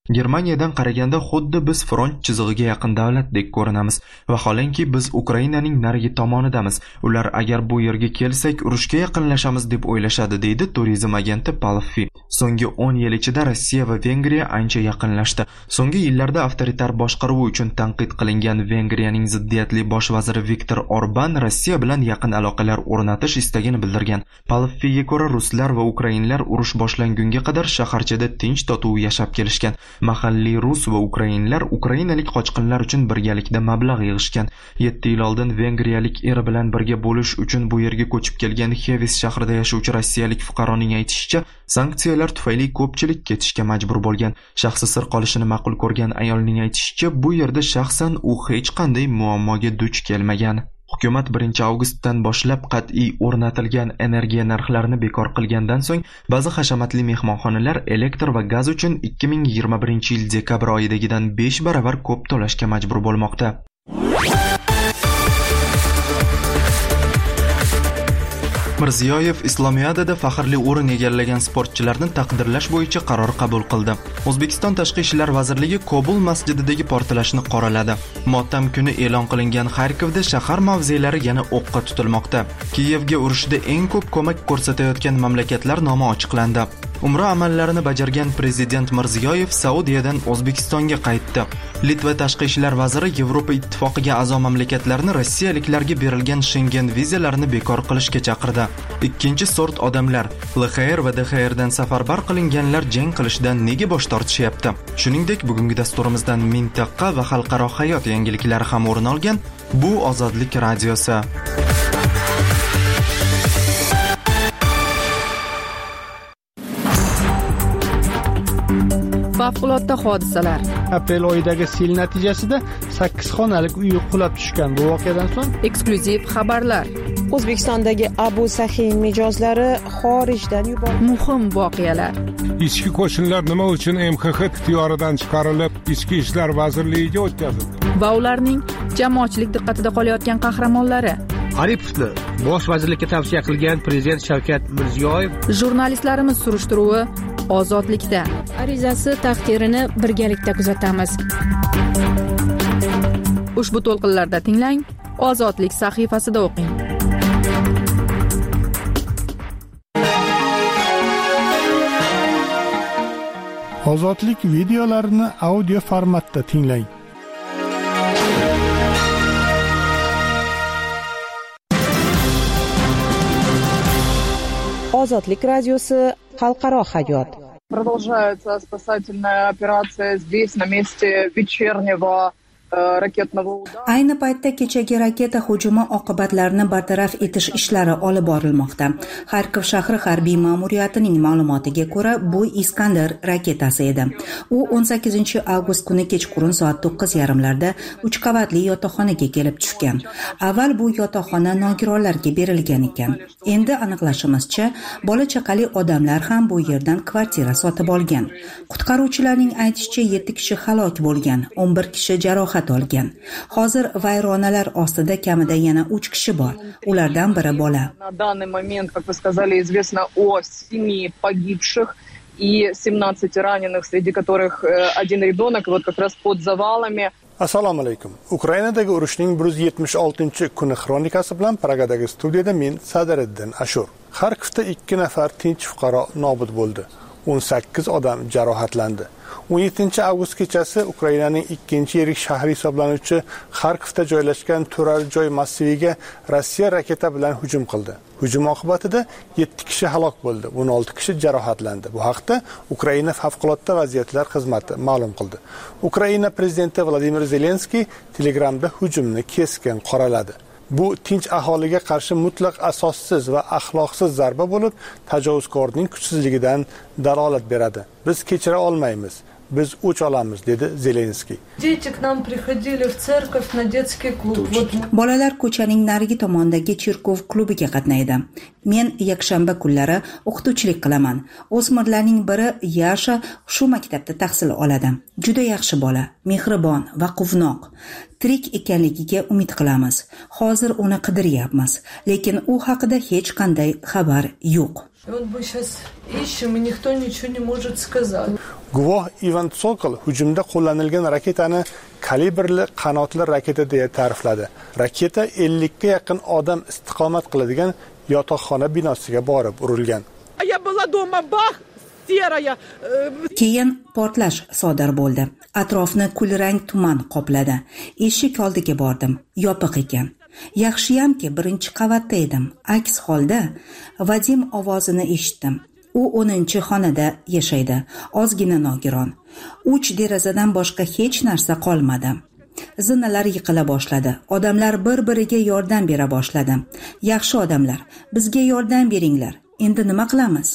[SPEAKER 1] Germaniyadan qaraganda xuddi biz front chizig'iga yaqin davlatdek ko'rinamiz. Vaholanki biz Ukrainaning narigi tomonidamiz. Ular agar bu yerga kelsak, urushga yaqinlashamiz deb o'ylashadi, deydi turizm agenti Palfi. So'nggi o'n yil ichida Rossiya va Vengriya ancha yaqinlashdi. So'nggi yillarda avtoritar boshqaruvi uchun tanqid qilingan Vengriyaning ziddiyatli bosh vaziri Viktor Orban Rossiya bilan yaqin aloqalar o'rnatish istagini bildirgan. Palfiga ko'ra, ruslar va ukrainlar urush boshlangunga qadar shaharchada tinch totuv yashab kelishgan. Mahalliy rus va ukrainlar ukrainalik qochqinlar uchun birgalikda mablag' yig'ishgan. yetti yil oldin vengriyalik eri bilan birga bo'lish uchun bu yerga ko'chib kelgan Heves shahrida yashovchi rossiyalik fuqaroning aytishicha, sanksiyalar tufayli ko'pchilik ketishga majbur bo'lgan. Shaxsi sir qolishini ma'qul ko'rgan ayolning aytishicha, bu yerda shaxsan u hech qanday muammoga duch kelmagan. Hukumat birinchi avgustdan boshlab qat'iy o'rnatilgan energiya narxlarini bekor qilgandan so'ng, ba'zi hashamatli mehmonxonalar elektr va gaz uchun ikki ming yigirma birinchi yil dekabr oyidagidan besh baravar ko'p to'lashga majbur bo'lmoqda. Mirziyoyev Islomiyadada faxrli o'rin egallagan sportchilarni taqdirlash bo'yicha qaror qabul qildi. O'zbekiston Tashqi ishlar vazirligi Kobul masjididagi portlashni qoraladi. Motam kuni e'lon qilingan Xarkovda shahar mavzelari yana o'qqa tutilmoqda. Kiyevga urushda eng ko'p ko'mak ko'rsatayotgan mamlakatlar nomi ochiqlandi. Umra amallarini bajargan prezident Mirziyoyev Saudiyadan O'zbekistonga qaytdi. Litva tashqi ishlar vaziri Yevropa ittifoqiga a'zo mamlakatlarni rossiyaliklarga berilgan Schengen vizalarini bekor qilishga chaqirdi. Ikkinchi sort odamlar, L X R va D X R dan safarbar qilinganlar jang qilishdan nega bosh tortishyapti? Shuningdek, bugungi dasturimizdan mintaqa va xalqaro hayot yangiliklari ham o'rin olgan. Bu Ozodlik radiosi.
[SPEAKER 6] Favqulodda hodisalar.
[SPEAKER 7] Aprel oyidagi sel natijasida sakkiz xonalik uy qulab tushgan. Bu voqeadan so'ng
[SPEAKER 6] eksklyuziv xabarlar.
[SPEAKER 5] O'zbekistondagi Abu Sahiy mijozlari xorijdan yuborildi.
[SPEAKER 6] Muhim voqealar.
[SPEAKER 2] Ichki qo'shinlar nima uchun M X X ixtiyoridan chiqarilib, Ichki ishlar vazirligiga o'tkazildi?
[SPEAKER 6] Va ularning jamoatchilik diqqatida qolayotgan qahramonlari.
[SPEAKER 17] Aripovni bosh vazirlikka tavsiya qilgan prezident Shavkat Mirziyoyev.
[SPEAKER 6] Jurnalistlarimiz surishtiruvi Ozodlikda.
[SPEAKER 18] Arizasi taqdirini birgalikda kuzatamiz.
[SPEAKER 6] Ushbu to'lqinlarda tinglang, Ozodlik sahifasida o'qing.
[SPEAKER 7] Ozodlik videolarini audio formatda tinglang.
[SPEAKER 5] Ozodlik radiosi xalqaro hayot.
[SPEAKER 19] Продолжается спасательная операция здесь, на месте вечернего
[SPEAKER 20] Ayni paytda kechagi raketa hujumi oqibatlarini bartaraf etish ishlari olib borilmoqda. Xarkov shahri harbiy ma'muriyatining ma'lumotiga ko'ra, bu Iskandar raketasi edi. U o'n sakkizinchi avgust kuni kechqurun soat to'qqiz yarim larda uch qavatli yotoqxonaga kelib tushgan. Avval bu yotoqxona nogironlarga berilgan ekan. Endi aniqlashimizcha, bola chaqali odamlar ham bu yerdan kvartira sotib olgan. Qutqaruvchilarning aytishicha, yetti kishi halok bo'lgan, o'n bir kishi jarohat olgan. Hozir vayronalar ostida kamida yana uch kishi bor. Ulardan biri bola.
[SPEAKER 19] На данный момент, как вы сказали, известно о семи погибших и семнадцати раненых, среди которых один ребенок, вот как раз под завалами.
[SPEAKER 7] Assalomu alaykum. Ukrainadagi urushning bir yuz yetmish oltinchi kuni xronikasi bilan Pragadagi studiyada men Sadariddin Ashur. Xarkovda ikki nafar tinch fuqaro nobud bo'ldi. o'n sakkiz odam jarohatlandi. o'n yettinchi avgust kechasi Ukrainaning ikkinchi yirik shahri hisoblanuvchi Xarkovda joylashgan turar joy massiviga Rossiya raketa bilan hujum qildi. Hujum oqibatida yetti kishi halok bo'ldi, o'n olti kishi jarohatlandi. Bu haqda Ukraina favqulodda vaziyatlar xizmati ma'lum qildi. Ukraina prezidenti Vladimir Zelenskiy Telegramda hujumni keskin qoraladi. Bu tinch aholiga qarshi mutlaq asossiz va axloqsiz zarba bo'lib, tajovuzkorning kuchsizligidan dalolat beradi. Biz kechira olmaymiz. Biz o'ch olamiz, dedi Zelenskiy.
[SPEAKER 20] Bolalar ko'chaning narigi tomondagi cherkov klubiga qatnaydi. Men yakshanba kunlari o'qituvchilik qilaman. O'smirlarning biri Yasha shu maktabda tahsil oladi. Juda yaxshi bola, mehribon va quvnoq. Tirik ekanligiga umid qilamiz. Hozir uni qidiryapmiz, lekin u haqida hech qanday xabar yo'q.
[SPEAKER 7] Guvoh Ivan Sokol hujumda qo'llanilgan raketani kalibrli qanotli raketa deya ta'rifladi. Raketa ellik ga yaqin odam istiqomat qiladigan yotoqxona binosiga borib urilgan.
[SPEAKER 20] Keyin portlash sodir bo'ldi. Atrofni kulrang tuman qopladi. Eshik oldiga bordim. Yopiq ekan. Yaxshiyamki birinchi qavatda edim. Aks holda Vadim ovozini eshitdim. U o'ninchi xonada yashaydi. Ozgina nogiron. uch derazadan boshqa hech narsa qolmadi. Zinalar yiqila boshladi. Odamlar bir-biriga yordam bera boshladi. Yaxshi odamlar, bizga yordam beringlar. Endi nima qilamiz?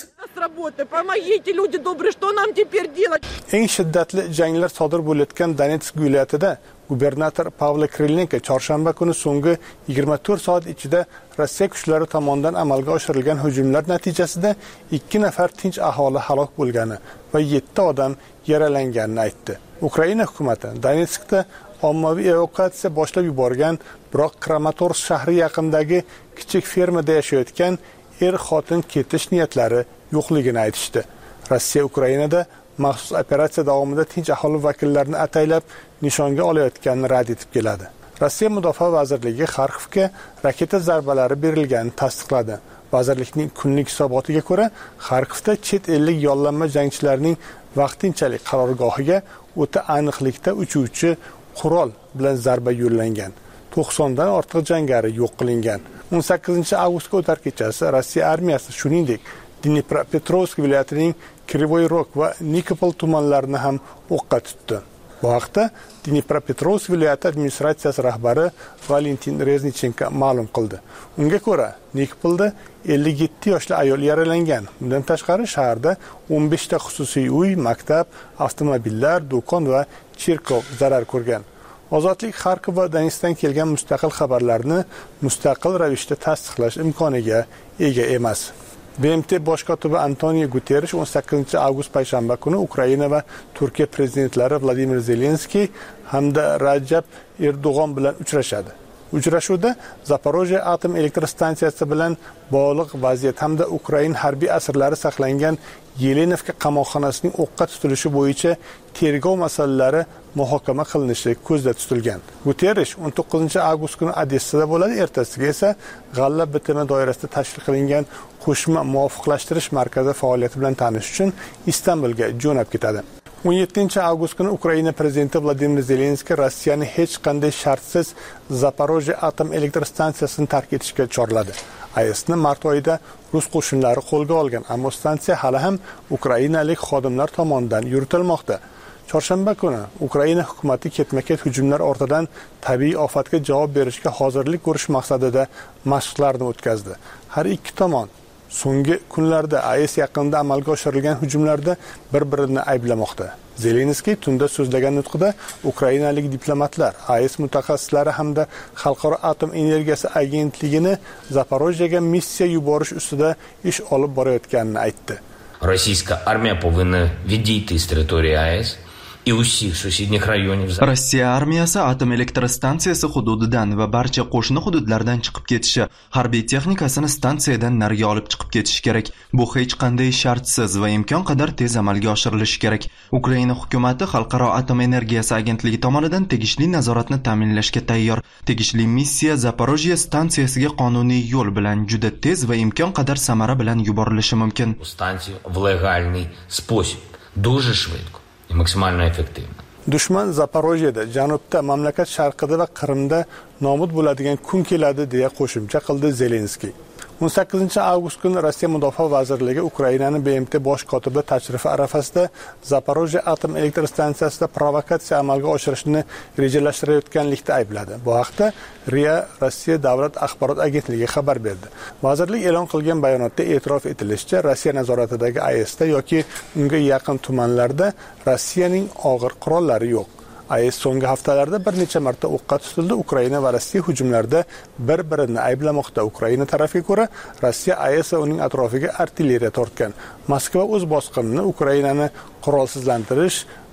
[SPEAKER 7] Eng shiddatli janglar sodir bo'layotgan Donetsk viloyatida gubernator Pavlo Krylenko chorshanba kuni so'nggi yigirma to'rt soat ichida Rossiya kuchlari tomonidan amalga oshirilgan hujumlar natijasida ikki nafar tinch aholi halok bo'lgani va yetti odam yaralanganini aytdi. Ukraina hukumati Donetskda ommaviy evakuatsiya boshlab yuborgan, biroq Kramatorsk shahri yaqinidagi kichik fermada yashayotgan er-xotin ketish niyatlari yo'qligini aytishdi. Rossiya Ukrainada maxsus operatsiya davomida tinch aholi vakillarini ataylab nishonga olayotganini rad etib keladi. Rossiya Mudofaa vazirligi Xarkovga raketa zarbalari berilganini tasdiqladi. Vazirlikning kunlik hisobotiga ko'ra, Xarkovda chet ellik yollanma jangchilarning vaqtinchalik qarorgohiga o'ta aniqlikda uchuvchi qurol bilan zarba yo'llangan. to'qson dan ortiq jangari yo'q qilingan. o'n sakkizinchi avgustga o'tar kechasi Rossiya armiyasi shuningdek Dnipropetrovsk viloyatining Krivoy Rog va Nikopol tumanlarini ham o'qqa tutdi. Bu haqda Dnipropetrovsk viloyati administratsiyasi rahbari Valentin Reznichenko ma'lum qildi. Unga ko'ra, Nikopolda ellik yetti yoshli ayol yaralangan. Bundan tashqari shaharda o'n besh ta xususiy uy, maktab, avtomobillar, do'kon va cherkov zarar ko'rgan. Ozodlik Xarkov va Donetskdan kelgan mustaqil xabarlarni mustaqil ravishda tasdiqlash imkoniga ega emas. B M T bosh kotibi Antonio Guterres o'n sakkizinchi avgust payshanba kuni Ukraina va Turkiya prezidentlari Vladimir Zelenskiy hamda Rajab Erdo'g'on bilan uchrashadi. Uchrashuvda Zaporojye atom elektr stansiyasi bilan bog'liq vaziyat hamda Ukraina harbiy asirlari saqlangan Yelenovka qamoqxonasining o'qqa tutilishi bo'yicha tergov masalalari muhokama qilinishi ko'zda tutilgan. Guterres o'n to'qqizinchi avgust kuni Odessada bo'ladi, ertasiga esa G'alla bitimi doirasida tashkil qilingan qo'shma muvofiqlashtirish markazi faoliyati bilan tanishish uchun Istanbulga jo'nab ketadi. o'n yettinchi avgust kuni Ukraina prezidenti Vladimir Zelenskiy Rossiyani hech qanday shartsiz Zaporojye atom elektr stansiyasini tark etishga chorladi. A E Sni mart oyida rus qo'shinlari qo'lga olgan, ammo stansiya hali ham ukrainalik xodimlar tomonidan yuritilmoqda. Chorshanba kuni Ukraina hukumatı ketma-ket hujumlar ortidan tabiiy ofatga javob berishga hozirlik ko'rish maqsadida mashqlarni o'tkazdi. Har ikki tomon so'nggi kunlarda A E S yaqinida amalga oshirilgan hujumlarda bir-birini ayblamoqda. Zelenskiy tunda so'zlagan nutqida ukrainalik diplomatlar, A E S mutaxassislari hamda Xalqaro atom energiyasi agentligini Zaporojyega missiya yuborish ustida ish olib borayotganini aytdi.
[SPEAKER 21] Российская армия повинна відійти з території А Е С и усіх сусідніх районів.
[SPEAKER 1] Rossiya armiyasi atom elektr stansiyasi hududidan va barcha qo'shni hududlardan chiqib ketishi, harbiy texnikasini stansiyadan nariga olib chiqib ketishi kerak. Bu hech qanday shartsiz va imkon qadar tez amalga oshirilishi kerak. Ukraina hukumatı Xalqaro atom energiyasi agentligi tomonidan tegishli nazoratni ta'minlashga tayyor. Tegishli missiya Zaporojye stansiyasiga qonuniy yo'l bilan juda tez va imkon qadar samara bilan yuborilishi mumkin.
[SPEAKER 21] Станцію в легальний спосіб, дуже швидко і максимально ефективно.
[SPEAKER 7] Dushman Zaporojyeda, janubda, mamlakat sharqida va Qrimda nobud bo'ladigan kun keladi deya qo'shimcha qildi Zelenskiy. o'n sakkizinchi avgust kuni Rossiya Mudofaa vazirligi Ukrainani B M T bosh kotibi tashrifi arafasida Zaporojye atom elektr stansiyasida provokatsiya amalga oshirishni rejalashtirayotganlikda aybladi. Bu haqda R I A Rossiya davlat axborot agentligi xabar berdi. Vazirlik e'lon qilgan bayonotda e'tirof etilishicha, Rossiya nazoratidagi A E Sda yoki unga yaqin tumanlarda Rossiyaning og'ir qurollari yo'q. A E S so'nggi haftalarda bir necha marta o'qqa tutildi. Ukraina va Rossiya hujumlarda bir-birini ayblamoqda. Ukraina tarafiga ko'ra, Rossiya A E S va uning atrofiga artilleriya tortgan. Moskva o'z bosqinini Ukrainani qurolsizlantirish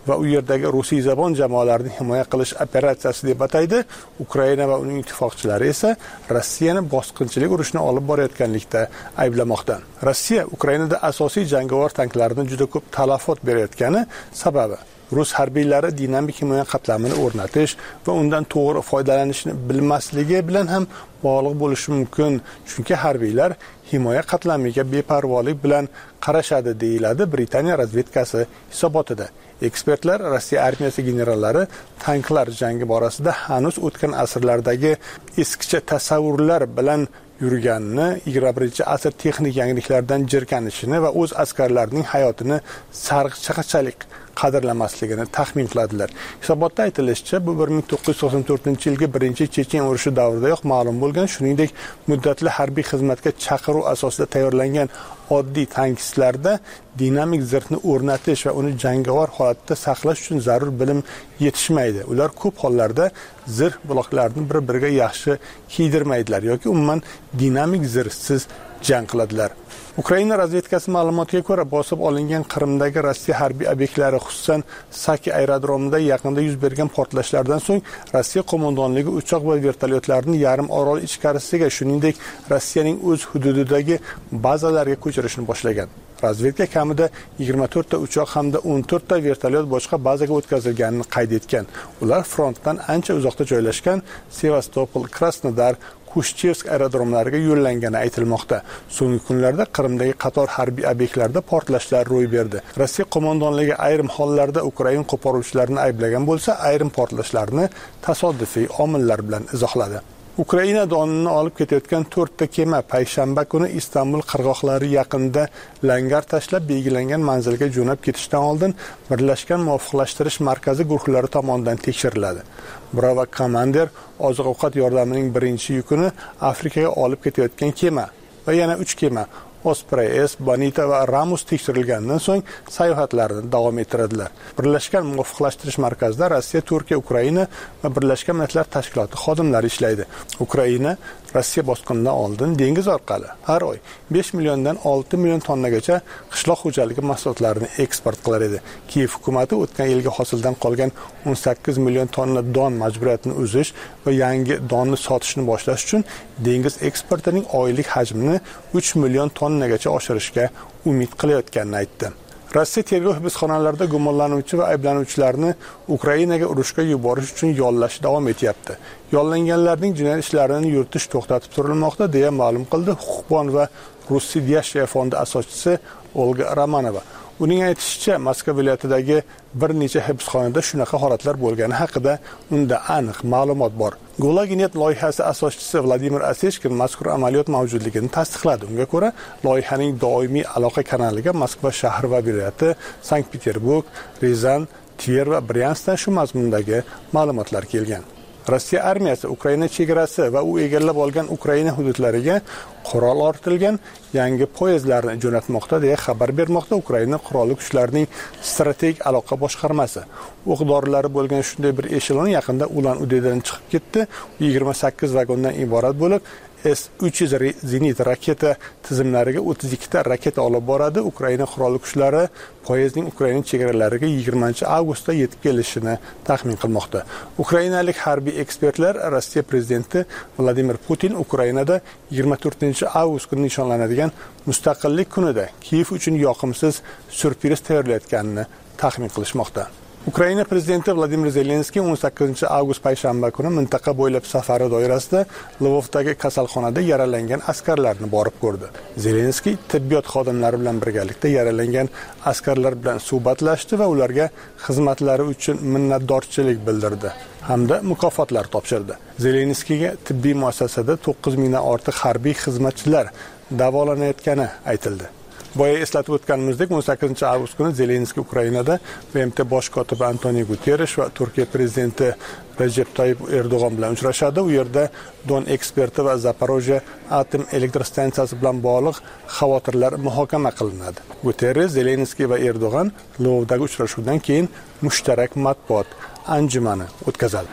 [SPEAKER 7] va u yerdagi rusiyzabon jamoalarni himoya qilish operatsiyasi deb ataydi. Ukraina va uning ittifoqchilari esa Rossiyani bosqinchilik urushini olib borayotganlikda ayblamoqda. Rossiya Ukrainada asosiy jangovar tanklarini juda ko'p talafot berayotgani sababi rus harbiylari dinamik himoya qatlamini o'rnatish va undan to'g'ri foydalanishni bilmasligi bilan ham bog'liq bo'lishi mumkin. Chunki harbiylar himoya qatlamiga beparvolik bilan qarashadi, deyiladi Britaniya razvedkasi hisobotida. Ekspertlar Rossiya armiyasi generallari tanklar jangi borasida hanuz o'tgan asrlardagi eskicha tasavvurlar bilan yurganini, yigirma birinchi asr texnik yangiliklaridan jirkanishini va o'z askarlarining hayotini sarg'ichaqachalik qadrlamasligini taxmin qiladilar. Hisobotda aytilishicha, bu bir ming to'qqiz yuz to'qson to'rtinchi yilgi birinchi Chechen urushi davridayoq ma'lum bo'lgan, shuningdek muddatli harbiy xizmatga chaqiruv asosida tayyorlangan oddiy tankistlarda dinamik zirhni o'rnatish va uni jangovar holatda saqlash uchun zarur bilim yetishmaydi. Ular ko'p hollarda zirh bloklarini bir-biriga yaxshi kiydirmaydilar yoki umuman dinamik zirhsiz jang qiladilar. Ukraina razvedkasi ma'lumotiga ko'ra, bosib olingan Qrimdagi Rossiya harbiy obyektlari, xususan Saki aerodromida yaqinda yuz bergan portlashlardan so'ng Rossiya qo'mondonligi uchoq va vertolyotlarni yarim orol ichkarisiga, shuningdek Rossiyaning o'z hududidagi bazalarga ko'chirishni boshlagan. Razvedka kamida yigirma to'rtta uchoq hamda o'n to'rtta vertolyot boshqa bazaga o'tkazilganini qayd etgan. Ular frontdan ancha uzoqda joylashgan Sevastopol, Krasnodar, Kushchevsk aerodromlariga yo'llangani aytilmoqda. So'nggi kunlarda Qrimdagi qator harbiy obyektlarda portlashlar ro'y berdi. Rossiya qo'mondonligi ayrim hollarda Ukraina qo'poruvchilarini ayblagan bo'lsa, ayrim portlashlarni tasodifiy omillar bilan izohladi. Ukraina donini olib ketayotgan to'rtta kema payshanba kuni Istanbul qirg'oqlari yaqinida langar tashlab belgilangan manzilga jo'nab ketishdan oldin Birlashgan muvofiqlashtirish markazi guruhlari tomonidan tekshiriladi. Bravo Commander oziq-ovqat yordamining birinchi yukini Afrikaga olib ketayotgan kema va yana uch kema Osprey S, Bonita va Ramus tekshirilgandan so'ng sayohatlarini davom ettiradilar. Birlashgan muvofiqlashtirish markazida Rossiya, Turkiya, Ukraina va Birlashgan Millatlar Tashkiloti xodimlari ishlaydi. Ukraina Rossiya bosqinidan oldin dengiz orqali har oy besh milliondan olti million tonnagacha qishloq xo'jaligi mahsulotlarini eksport qilar edi. Kiyev hukumatı o'tgan yilgi hosildan qolgan o'n sakkiz million tonna don majburiyatini uzish va yangi donni sotishni boshlash uchun dengiz eksportining oylik hajmini uch million tonnagacha oshirishga umid qilayotganini aytdi. Rossiya tergov hibsxonalarida gumonlanuvchi va ayblanuvchilarni Ukrainaga urushga yuborish uchun yollash davom etyapti. Yollanganlarning jinoyat ishlarini yuritish to'xtatib turilmoqda, deya ma'lum qildi Huquqbon va Rossiya fondi asoschisi Olga Romanova. Uning aytishicha, Moskva viloyatidagi bir necha hibsxonada shunaqa holatlar bo'lgani haqida unda aniq ma'lumot bor. Gulaginet loyihasi asoschisi Vladimir Asechkin mazkur amaliyot mavjudligini tasdiqladi. Unga ko'ra, loyihaning doimiy aloqa kanaliga Moskva shahri va viloyati, Sankt-Peterburg, Rizan, Tver va Bryanskdan shu mazmundagi ma'lumotlar kelgan. Rossiya armiyasi Ukraina chegarasi va u egallab olgan Ukraina hududlariga qurol ortilgan yangi poyezdlarni jo'natmoqda, deya xabar bermoqda Ukraina qurolli kuchlarining strategik aloqa boshqarmasi. O'q dorilari bo'lgan shunday bir eshelon yaqinda Ulan-Udedan chiqib ketdi. yigirma sakkiz vagondan iborat bo'lib, S uch yuz zenit raketa tizimlariga o'ttiz ikkita raketa olib boradi. Ukraina qurolli kuchlari poyezdning Ukraina chegaralariga yigirmanchi avgustda yetib kelishini taxmin qilmoqda. Ukrainalik harbiy ekspertlar Rossiya prezidenti Vladimir Putin Ukrainada yigirma to'rtinchi avgust kuni nishonlanadigan mustaqillik kunida Kiyev uchun yoqimsiz syurpriz tayyorlayotganini taxmin qilishmoqda. Ukraina prezidenti Vladimir Zelenskiy o'n sakkizinchi avgust payshanba kuni mintaqa bo'ylab safari doirasida Lvovdagi kasalxonada yaralangan askarlarni borib ko'rdi. Zelenskiy tibbiyot xodimlari bilan birgalikda yaralangan askarlar bilan suhbatlashdi va ularga xizmatlari uchun minnatdorchilik bildirdi hamda mukofotlar topshirdi. Zelenskiyga tibbiy muassasada to'qqiz mingdan ortiq harbiy xizmatchilar davolanayotgani aytildi. Boya eslatib o'tganimizdek, o'n sakkizinchi avgust kuni Zelenskiy Ukrainada B M T bosh kotibi Antonio Guterres va Turkiya prezidenti Recep Tayyip Erdo'g'on bilan uchrashadi. U yerda Don eksperti va Zaporojye atom elektr stansiyasi bilan bog'liq xavotirlar muhokama qilinadi. Guterres, Zelenskiy va Erdo'g'on Lvovdagi uchrashuvdan keyin mushtarak matbuot anjumani o'tkazadi.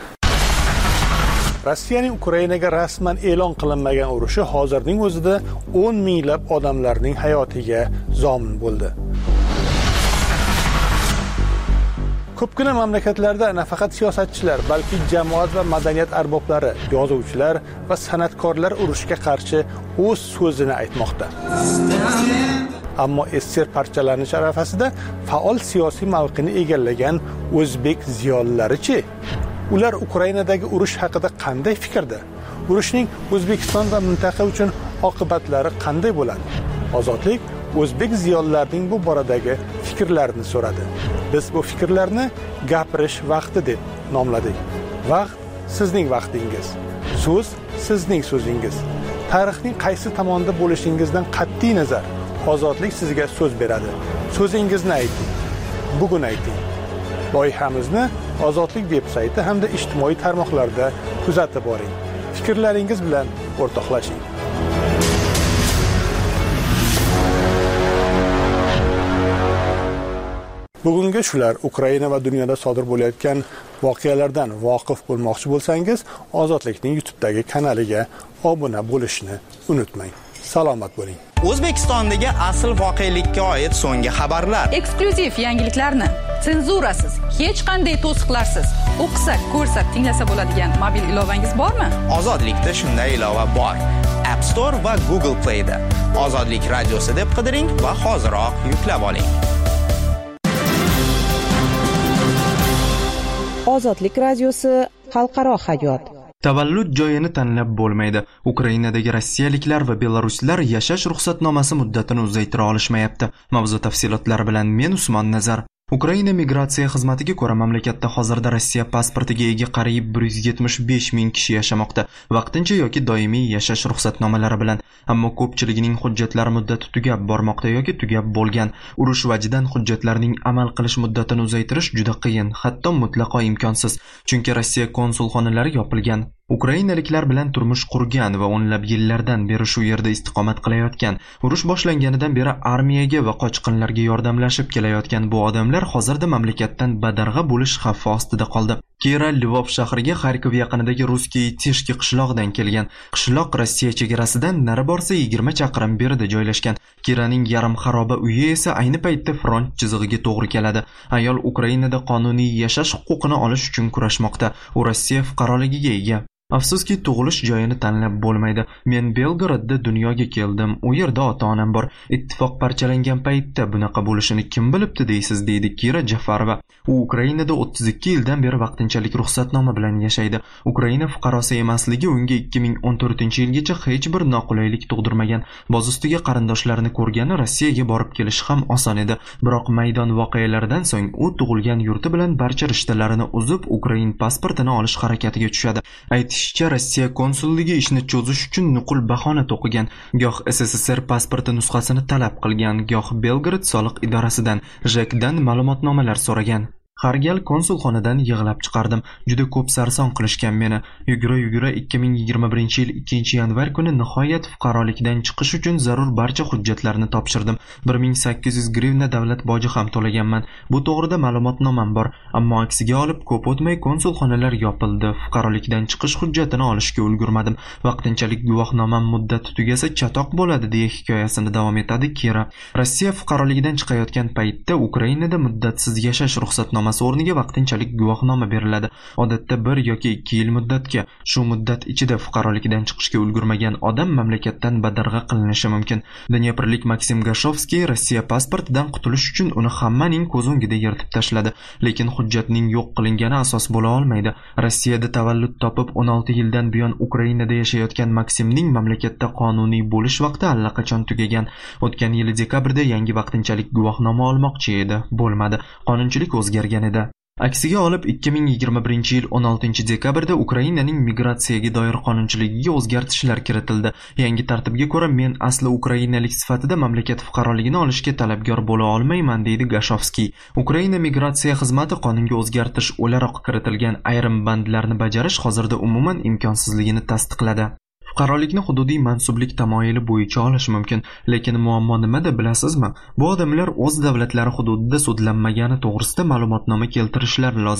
[SPEAKER 7] Rossiyaning Ukrainaga rasman e'lon qilinmagan urushi hozirning o'zida o'n minglab odamlarning hayotiga zomin bo'ldi. Ko'pgina mamlakatlarda nafaqat siyosatchilar, balki jamoat va madaniyat arboblari, yozuvchilar va san'atkorlar urushga qarshi o'z so'zini aytmoqda. Ammo ester parchalanish arafasida faol siyosiy mavqeni egallagan o'zbek ziyolilari-chi? Ular Ukrainadagi urush haqida qanday fikrda? Urushning O'zbekiston va mintaqa uchun oqibatlari qanday bo'ladi? Ozodlik o'zbek ziyolilarining bu boradagi fikrlarini so'radi. Biz bu fikrlarni gapirish vaqti deb nomladik. Vaqt sizning vaqtingiz. So'z sizning so'zingiz. Tarixning qaysi tomonda bo'lishingizdan qat'iy nazar, ozodlik sizga so'z beradi. So'zingizni ayting. Bugun ayting. Loyihamizni Ozodlik veb-sayti hamda ijtimoiy tarmoqlarda kuzatib boring. Fikrlaringiz bilan o'rtoqlashing. Bugungi shular. Ukraina va dunyoda sodir bo'layotgan voqealardan voqif bo'lmoqchi bo'lsangiz, Ozodlikning YouTube'dagi kanaliga obuna bo'lishni unutmang. Salomat bo'ling.
[SPEAKER 4] O'zbekistondagi asl voqelikka oid so'nggi xabarlar,
[SPEAKER 6] eksklyuziv yangiliklarni senzurasiz, hech qanday to'siqlarsiz o'qisa, ko'rsa, tinglasa bo'ladigan mobil ilovangiz bormi?
[SPEAKER 4] Ozodlikda shunday ilova bor. App Store va Google Play da Ozodlik radiosi deb qidiring va hoziroq yuklab oling.
[SPEAKER 5] Ozodlik radiosi xalqaro hayot.
[SPEAKER 1] Tavallud joyini tanlab bo'lmaydi. Ukrainadagi rossiyaliklar va belaruslar yashash ruxsatnomasi muddatini uzaytira olishmayapti. Mavzu tafsilotlari bilan men Usmon Nazar. Ukraina migratsiya xizmatiga ko'ra mamlakatda hozirda Rossiya pasportiga ega qariyb bir yuz yetmish besh ming kishi yashamoqda, vaqtincha yoki doimiy yashash ruxsatnomalari bilan. Ammo ko'pchiligining hujjatlari muddati tugab bormoqda yoki tugab bo'lgan. Urush vajidan hujjatlarning amal qilish muddatini uzaytirish juda qiyin, hatto mutlaqo imkonsiz, chunki Rossiya konsulxonalari yopilgan. Ukrainaliklar bilan turmush qurgan va o'nlab yillardan beri shu yerda istiqomat qilayotgan, urush boshlanganidan beri armiyaga va qochqinlarga yordamlashib kelayotgan bu odamlar hozirda mamlakatdan badarg'a bo'lish xavfi ostida qoldi. Kira Lvov shahriga Xarkov yaqinidagi Ruskiy Tishki qishlog'idan kelgan. Qishloq Rossiya chegarasidan nari borsa yigirma chaqirim berida joylashgan. Kiraning yarim xaroba uyi esa ayni paytda front chizig'iga to'g'ri keladi. Ayol Ukrainada qonuniy yashash huquqini olish uchun kurashmoqda. U Rossiya fuqaroligiga ega. Afsuski tug'ilish joyini tanlab bo'lmaydi. Men Belgradda dunyoga keldim. U yerda ota-onam bor. Ittifoq parchalangan paytda bunaqa bo'lishini kim bilibdi deysiz, deydi Kira Jafarova. U Ukrainada o'ttiz ikki yildan beri vaqtinchalik ruxsatnoma bilan yashaydi. Ukraina fuqarosi emasligi unga ikki ming o'n to'rtinchi yilgacha hech bir noqulaylik tug'dirmagan. Boz ustiga qarindoshlarini ko'rgani Rossiyaga borib kelish ham oson edi. Biroq maydon voqealaridan so'ng u tug'ilgan yurti bilan barcha rishtalarini uzib, Ukrain pasportini olish harakatiga tushadi. Aytishicha, Rossiya konsulligi ishni cho'zish uchun nuqul bahona to'qigan. Goh S S S R pasporti nusxasini talab qilgan, goh Belgrad soliq idorasidan, Jekdan ma'lumotnomalar so'ragan. Har gal konsulxonadan yig'lab chiqardim. Juda ko'p sarson qilishgan meni. Yugura-yugura ikki ming yigirma birinchi yil ikkinchi yanvar kuni nihoyat fuqarolikdan chiqish uchun zarur barcha hujjatlarni topshirdim. bir ming sakkiz yuz grivna davlat boji ham to'laganman. Bu to'g'rida ma'lumotnomam bor, ammo aksiga olib ko'p o'tmay konsulxonalar yopildi. Fuqarolikdan chiqish hujjatini olishga ulgurmadim. Vaqtinchalik guvohnomam muddati tugasa chatoq bo'ladi, deya hikoyasini davom etadi Kira. Rossiya fuqaroligidan chiqayotgan paytda Ukrainada muddatsiz yashash ruxsatnomasi o'rniga vaqtinchalik guvohnoma beriladi. Odatda bir yoki ikki yil muddatga. Shu muddat ichida fuqarolikdan chiqishga ulgurmagan odam mamlakatdan badarg'a qilinishi mumkin. Dnyeprlik Maksim Gashovskiy Rossiya pasportidan qutulish uchun uni hammaning ko'z o'ngida yirtib tashladi, lekin hujjatning yo'q qilingani asos bo'la olmaydi. Rossiyada tavallud topib o'n olti yildan buyon Ukrainada yashayotgan Maksimning mamlakatda qonuniy bo'lish vaqti allaqachon tugagan. O'tgan yil dekabrda yangi vaqtinchalik guvohnoma olmoqchi edi, bo'lmadi. Qonunchilik o'zgargan edi. Aksiga olib ikki ming yigirma birinchi yil o'n oltinchi dekabrda Ukrainaning migratsiyaga doir qonunchiligiga o'zgartishlar kiritildi. Yangi tartibga ko'ra men asli ukrainalik sifatida mamlakat fuqaroligini olishga talabgor bo'la olmayman, deydi Gashovskiy. Ukraina migratsiya xizmati qonunga o'zgartirish o'laroq kiritilgan ayrim bandlarni bajarish hozirda umuman imkonsizligini tasdiqladi. Fuqarolikni hududiy mansublik tamoyili bo'yicha olish mumkin, lekin muammo nimada bilasizmi? Bu odamlar o'z davlatlari hududida sudlanmagani to'g'risida ma'lumotnoma keltirishlari lozim.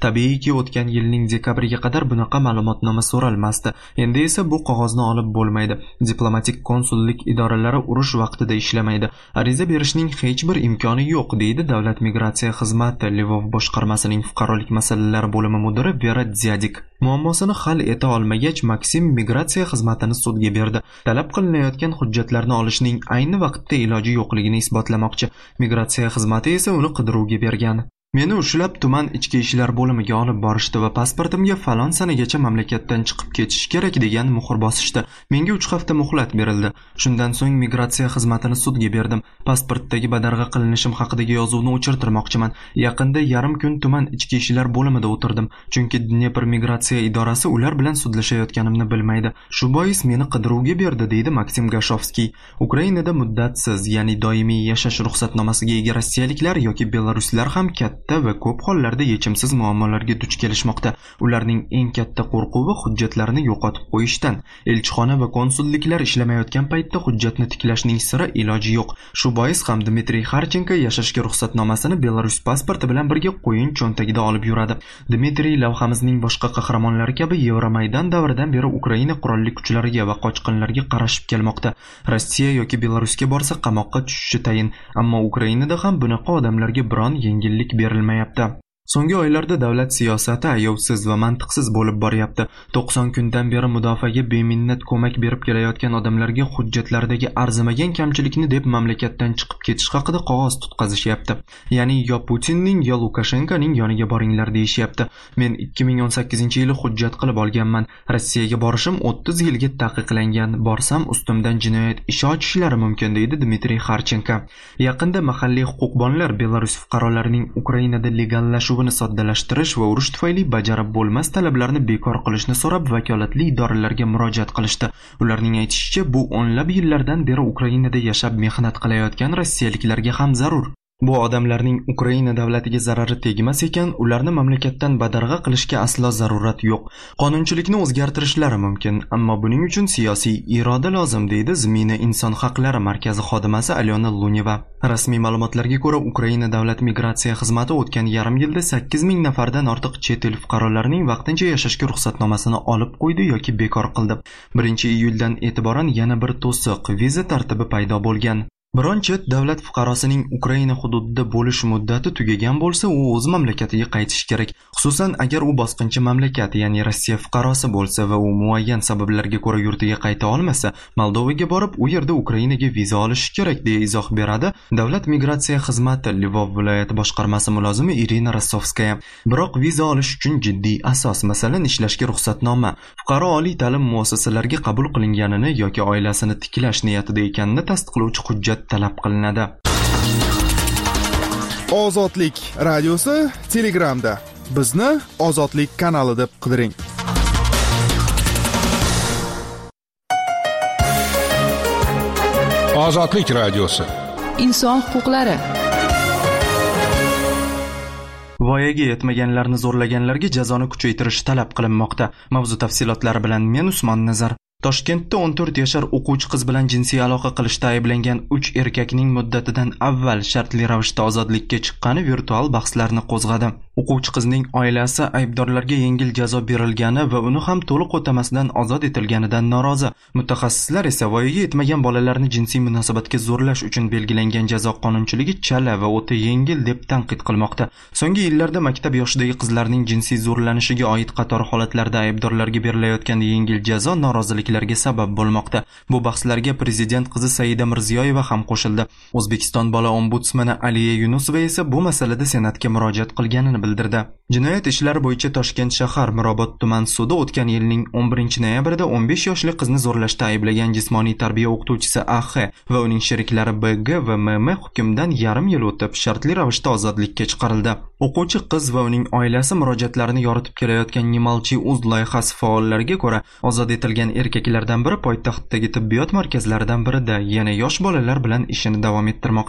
[SPEAKER 1] Tabiiyki, o'tgan yilning dekabriga qadar bunaqa ma'lumotnoma so'ralmasdi. Endi esa bu qog'ozni olib bo'lmaydi. Diplomatik konsullik idoralari urush vaqtida ishlamaydi. Ariza berishning hech bir imkoni yo'q, deydi Davlat migratsiya xizmati Lvov boshqarmasining fuqarolik masalalari bo'limi mudiri Vera Dziadik. Muammosini hal eta olmagach, Maksim migratsiya xizmatini sudga berdi. Talab qilinayotgan hujjatlarni olishning ayni vaqtda iloji yo'qligini isbotlamoqchi. Migratsiya xizmati esa uni qidiruvga bergan. Meni ushlab tuman ichki ishlar bo'limiga olib borishdi va pasportimga falon sanagacha mamlakatdan chiqib ketish kerak degan muhr bosishdi. Menga uch hafta muhlat berildi. Shundan so'ng migratsiya xizmatini sudga berdim. Pasportdagi badarg'a qilinishim haqidagi yozuvni o'chirtirmoqchiman. Yaqinda yarim kun tuman ichki ishlar bo'limida o'tirdim, chunki Dnepr migratsiya idorasi ular bilan sudlashayotganimni bilmaydi. Shu bois meni qidiruvga berdi, deydi Maksim Gashovskiy. Ukrainada muddatsiz, ya'ni doimiy yashash ruxsatnomasiga ega rossiyaliklar yoki belaruslar ham katta va ko'p hollarda yechimsiz muammolarga duch kelishmoqda. Ularning eng katta qo'rquvi hujjatlarini yo'qotib qo'yishdan. Elchixona va konsulliklar ishlamayotgan paytda hujjatni tiklashning sira iloji yo'q. Shu bois ham Dmitriy Harchenko yashashga ruxsatnomasini Belarus pasporti bilan birga qo'yin cho'ntagida olib yuradi. Dmitriy lavhamizning boshqa qahramonlari kabi Yevromaydan davridan beri Ukraina qurolli kuchlariga va qochqinlarga qarashib kelmoqda. Rossiya yoki Belarusga borsa qamoqqa tushishi tayin, ammo Ukrainada ham bunaqa odamlarga biron yengillik berilmayapti. So'nggi oylarda davlat siyosati ayovsiz va mantiqsiz bo'lib boryapti. to'qson kundan beri mudofaaga beminnat ko'mak berib kelayotgan odamlarga hujjatlardagi arzimagan kamchilikni deb mamlakatdan chiqib ketish haqida qog'oz tutqazishyapti. Ya'ni yo Putinning yo Lukashenkoning yoniga boringlar deyishyapti. Men ikki ming o'n sakkizinchi yili hujjat qilib olganman. Rossiyaga borishim o'ttiz yilga taqiqlangan. Borsam ustimdan jinoyat ishi ochishlari mumkin, deydi Dmitriy Harchenko. Yaqinda mahalliy huquqbonlar Belarus fuqarolarining Ukrainada legallashuv soddalashtirish va urush tufayli bajarib bo'lmas talablarni bekor qilishni so'rab vakolatli idoralarga murojaat qilishdi. Ularning aytishicha, bu o'nlab yillardan beri Ukrainada yashab mehnat qilayotgan rossiyaliklarga ham zarur. Bu odamlarning Ukraina davlatiga zarari tegmas ekan, ularni mamlakatdan badarg'a qilishga aslo zarurat yo'q. Qonunchilikni o'zgartirishlari mumkin, ammo buning uchun siyosiy iroda lozim, deydi Zmina inson haqlari markazi xodimasi Alyona Luneva. Rasmiy ma'lumotlarga ko'ra, Ukraina davlat migratsiya xizmati o'tgan yarim yilda sakkiz ming nafardan ortiq chet el fuqarolarining vaqtincha yashashga ruxsatnomasini olib qo'ydi yoki bekor qildi. birinchi iyuldan e'tiboran yana bir to'siq viza tartibi paydo bo'lgan. Biron chet davlat fuqarosining Ukraina hududida bo'lish muddati tugagan bo'lsa, u o'z mamlakatiga qaytishi kerak. Xususan, agar u bosqinchi mamlakat, ya'ni Rossiya fuqarosi bo'lsa va u muayyan sabablarga ko'ra yurtiga qayta olmasa, Moldovaga borib, u yerda Ukrainaga viza olishi kerak, deya izoh beradi Davlat migratsiya xizmati Lvov viloyati boshqarmasi mulozimi Irina Rossovskaya. Biroq viza olish uchun jiddiy asos, masalan, ishlashga ruxsatnoma, fuqaro oliy ta'lim muassasalariga qabul qilinganini yoki oilasini tiklash niyatida ekanini tasdiqlovchi hujjat talab qilinadi.
[SPEAKER 12] Ozodlik radiosi Telegramda. Bizni Ozodlik kanali deb qidiring.
[SPEAKER 2] Ozodlik radiosi.
[SPEAKER 6] Inson huquqlari.
[SPEAKER 1] Voyaga yetmaganlarni zo'rlaganlarga jazoni kuchaytirish talab qilinmoqda. Mavzu tafsilotlari bilan men Usmon Nazar. Toshkentda o'n to'rt yashar o'quvchi qiz bilan jinsiy aloqa qilishda ayblangan uch erkakning muddatidan avval shartli ravishda ozodlikka chiqqani virtual bahslarni qo'zg'adi. O'quvchi qizning oilasi aybdorlarga yengil jazo berilgani va uni ham to'liq o'tamasdan ozod etilganidan norozi. Mutaxassislar esa voyaga yetmagan bolalarni jinsiy munosabatga zo'rlash uchun belgilangan jazo qonunchiligi chala va o'ta yengil deb tanqid qilmoqda. So'nggi yillarda maktab yoshidagi qizlarning jinsiy zo'rlanishiga oid qator holatlarda aybdorlarga berilayotgan yengil jazo norozilik sabab bo'lmoqda. Bu bahslarga prezident qizi Saida Mirziyoyeva ham qo'shildi. O'zbekiston bola ombudsmani Aliya Yunusova esa bu masalada senatga murojaat qilganini bildirdi. Jinoyat ishlari bo'yicha Toshkent shahar Mirobod tuman sudi o'tgan yilning o'n birinchi noyabrida o'n besh yoshli qizni zo'rlashda ayblagan jismoniy tarbiya o'qituvchisi A X va uning sheriklari B G va M M hukmdan yarim yil o'tib shartli ravishda ozodlikka chiqarildi. O'quvchi qiz va uning oilasi murojaatlarini yoritib kelayotgan Nimalchi uz loyihasi faollariga ko'ra, ozod etilgan erkaklardan biri poytaxtdagi tibbiyot markazlaridan birida yana yosh bolalar bilan ishini davom ettirmoqda.